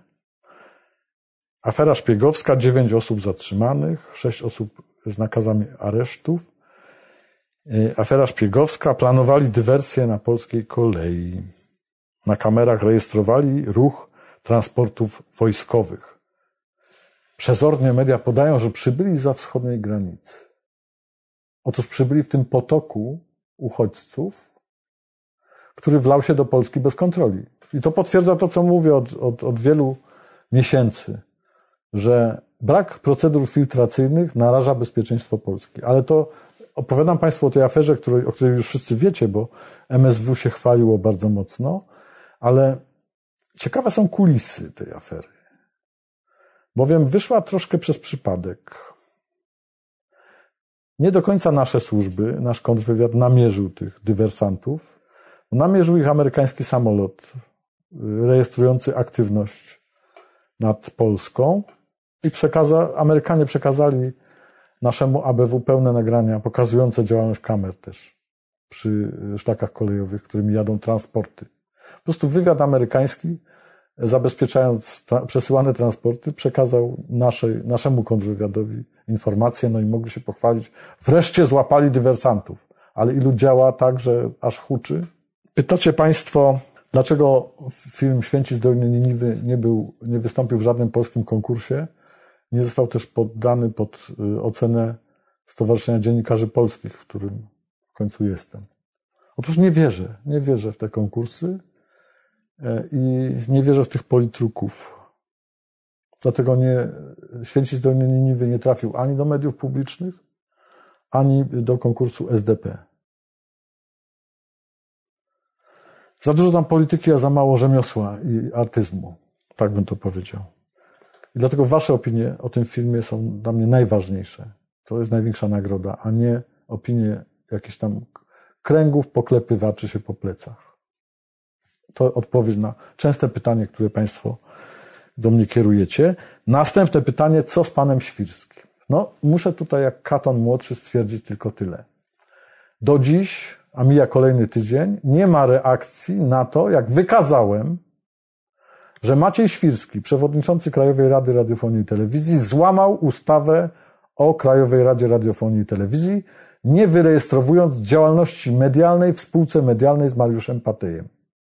Afera szpiegowska, dziewięć osób zatrzymanych, sześć osób z nakazami aresztów. Afera szpiegowska, planowali dywersję na polskiej kolei. Na kamerach rejestrowali ruch transportów wojskowych. Przezornie media podają, że przybyli zza wschodniej granicy. Otóż przybyli w tym potoku uchodźców, który wlał się do Polski bez kontroli. I to potwierdza to, co mówię od, od, od wielu miesięcy, że brak procedur filtracyjnych naraża bezpieczeństwo Polski. Ale to opowiadam Państwu o tej aferze, której, o której już wszyscy wiecie, bo M S W się chwaliło bardzo mocno, ale ciekawe są kulisy tej afery. Bowiem wyszła troszkę przez przypadek. Nie do końca nasze służby, nasz kontrwywiad namierzył tych dywersantów. Namierzył ich amerykański samolot rejestrujący aktywność nad Polską i przekaza, Amerykanie przekazali naszemu A B W pełne nagrania pokazujące działalność kamer też przy szlakach kolejowych, którymi jadą transporty. Po prostu wywiad amerykański, zabezpieczając tra- przesyłane transporty, przekazał naszej, naszemu kontrwywiadowi informacje, no i mogli się pochwalić. Wreszcie złapali dywersantów. Ale ilu działa tak, że aż huczy? Pytacie Państwo, Dlaczego film Święci z Doliny Niniwy nie był, nie wystąpił w żadnym polskim konkursie? Nie został też poddany pod ocenę Stowarzyszenia Dziennikarzy Polskich, w którym w końcu jestem. Otóż nie wierzę. Nie wierzę w te konkursy i nie wierzę w tych politruków. Dlatego nie, Święci z Doliny Niniwy nie trafił ani do mediów publicznych, ani do konkursu S D P. Za dużo tam polityki, a za mało rzemiosła i artyzmu. Tak bym to powiedział. I dlatego wasze opinie o tym filmie są dla mnie najważniejsze. To jest największa nagroda, a nie opinie jakichś tam kręgów poklepywaczy się po plecach. To odpowiedź na częste pytanie, które państwo do mnie kierujecie. Następne pytanie, co z panem Świrskim? No, muszę tutaj jak Katon młodszy stwierdzić tylko tyle. Do dziś, a mija kolejny tydzień, nie ma reakcji na to, jak wykazałem, że Maciej Świrski, przewodniczący Krajowej Rady Radiofonii i Telewizji, złamał ustawę o Krajowej Radzie Radiofonii i Telewizji, nie wyrejestrowując działalności medialnej w spółce medialnej z Mariuszem Patyjem.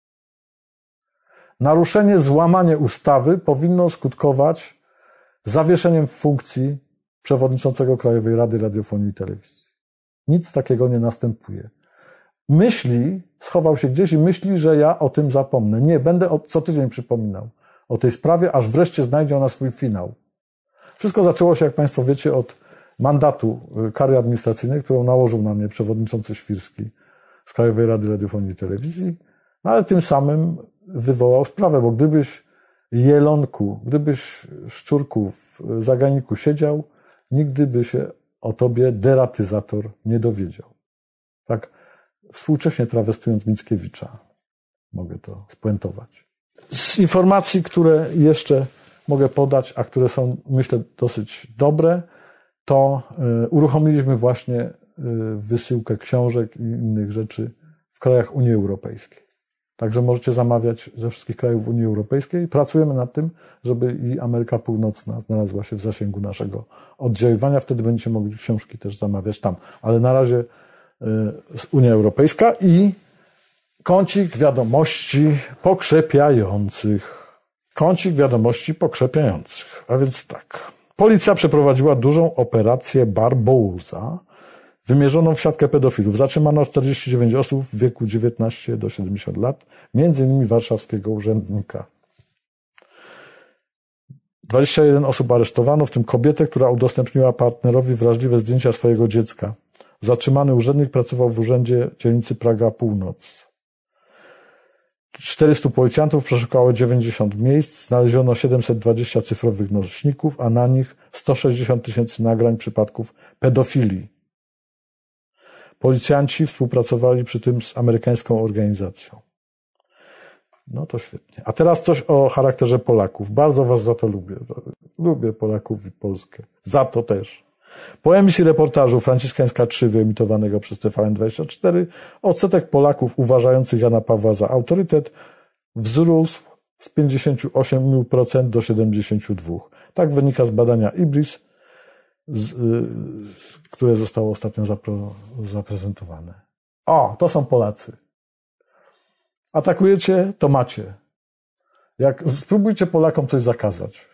Naruszenie, złamanie ustawy powinno skutkować zawieszeniem funkcji przewodniczącego Krajowej Rady Radiofonii i Telewizji. Nic takiego nie następuje. Myśli, schował się gdzieś i myśli, że ja o tym zapomnę. Nie, będę co tydzień przypominał o tej sprawie, aż wreszcie znajdzie ona swój finał. Wszystko zaczęło się, jak państwo wiecie, od mandatu kary administracyjnej, którą nałożył na mnie przewodniczący Świrski z Krajowej Rady Radiofonii i Telewizji, no ale tym samym wywołał sprawę, bo gdybyś jelonku, gdybyś szczurku w zagajniku siedział, nigdy by się o tobie deratyzator nie dowiedział. Tak współcześnie trawestując Mickiewicza, mogę to spuentować. Z informacji, które jeszcze mogę podać, a które są, myślę, dosyć dobre, to uruchomiliśmy właśnie wysyłkę książek i innych rzeczy w krajach Unii Europejskiej. Także możecie zamawiać ze wszystkich krajów Unii Europejskiej. Pracujemy nad tym, żeby i Ameryka Północna znalazła się w zasięgu naszego oddziaływania. Wtedy będziecie mogli książki też zamawiać tam. Ale na razie Unia Europejska i kącik wiadomości pokrzepiających. Kącik wiadomości pokrzepiających. A więc tak. Policja przeprowadziła dużą operację Barboza, wymierzoną w siatkę pedofilów. Zatrzymano czterdzieści dziewięć osób w wieku dziewiętnaście do siedemdziesięciu lat, między innymi warszawskiego urzędnika. dwadzieścia jeden osób aresztowano, w tym kobietę, która udostępniła partnerowi wrażliwe zdjęcia swojego dziecka. Zatrzymany urzędnik pracował w urzędzie dzielnicy Praga Północ. czterystu policjantów przeszukało dziewięćdziesiąt miejsc, znaleziono siedemset dwadzieścia cyfrowych nośników, a na nich sto sześćdziesiąt tysięcy nagrań przypadków pedofilii. Policjanci współpracowali przy tym z amerykańską organizacją. No to świetnie. A teraz coś o charakterze Polaków. Bardzo was za to lubię. Lubię Polaków i Polskę. Za to też. Po emisji reportażu Franciszkańska trzy wyemitowanego przez T V N dwadzieścia cztery odsetek Polaków uważających Jana Pawła za autorytet wzrósł z pięćdziesiąt osiem procent do siedemdziesiąt dwa procent. Tak wynika z badania IBRIS, z, y, które zostało ostatnio zapro, zaprezentowane. O, to są Polacy. Atakujecie, to macie. Jak spróbujcie Polakom coś zakazać.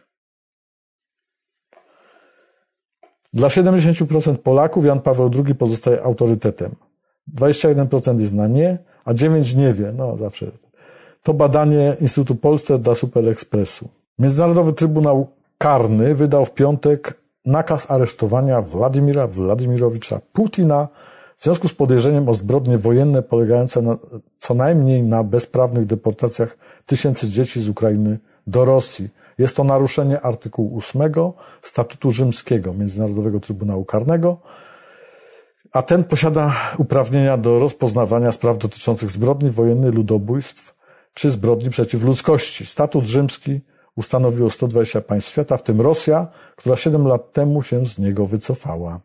Dla siedemdziesiąt procent Polaków Jan Paweł drugi pozostaje autorytetem. dwadzieścia jeden procent jest na nie, a dziewięć procent nie wie. No zawsze. To badanie Instytutu Polsce dla Super Expressu. Międzynarodowy Trybunał Karny wydał w piątek nakaz aresztowania Władimira Władimirowicza Putina w związku z podejrzeniem o zbrodnie wojenne polegające na, co najmniej na bezprawnych deportacjach tysięcy dzieci z Ukrainy do Rosji. Jest to naruszenie artykułu ósmego Statutu Rzymskiego Międzynarodowego Trybunału Karnego, a ten posiada uprawnienia do rozpoznawania spraw dotyczących zbrodni wojennych, ludobójstw czy zbrodni przeciw ludzkości. Statut Rzymski ustanowiło sto dwadzieścia państw świata, w tym Rosja, która siedem lat temu się z niego wycofała.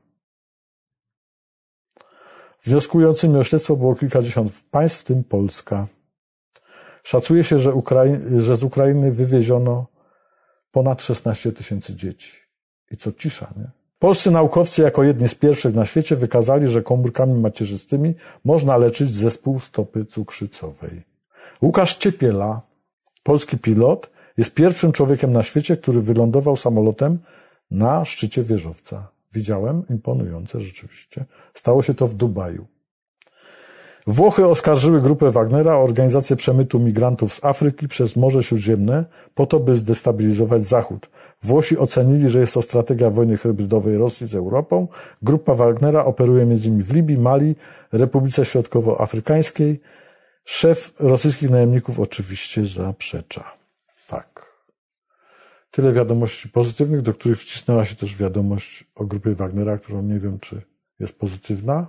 Wnioskującymi o śledztwo było kilkadziesiąt państw, w tym Polska. Szacuje się, że, Ukrai- że z Ukrainy wywieziono ponad szesnaście tysięcy dzieci. I co cisza, nie? Polscy naukowcy jako jedni z pierwszych na świecie wykazali, że komórkami macierzystymi można leczyć zespół stopy cukrzycowej. Łukasz Ciepiela, polski pilot, jest pierwszym człowiekiem na świecie, który wylądował samolotem na szczycie wieżowca. Widziałem, imponujące rzeczywiście. Stało się to w Dubaju. Włochy oskarżyły grupę Wagnera o organizację przemytu migrantów z Afryki przez Morze Śródziemne po to, by zdestabilizować Zachód. Włosi ocenili, że jest to strategia wojny hybrydowej Rosji z Europą. Grupa Wagnera operuje między innymi w Libii, Mali, Republice Środkowoafrykańskiej. Szef rosyjskich najemników oczywiście zaprzecza. Tak. Tyle wiadomości pozytywnych, do których wcisnęła się też wiadomość o grupie Wagnera, którą nie wiem, czy jest pozytywna.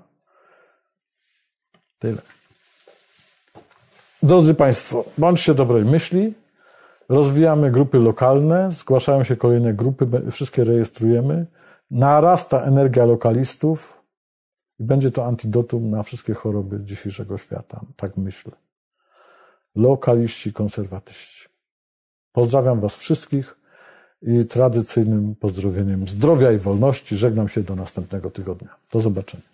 Tyle. Drodzy Państwo, bądźcie dobrej myśli. Rozwijamy grupy lokalne, zgłaszają się kolejne grupy, wszystkie rejestrujemy. Narasta energia lokalistów i będzie to antidotum na wszystkie choroby dzisiejszego świata. Tak myślę. Lokaliści, konserwatyści. Pozdrawiam Was wszystkich i tradycyjnym pozdrowieniem zdrowia i wolności żegnam się do następnego tygodnia. Do zobaczenia.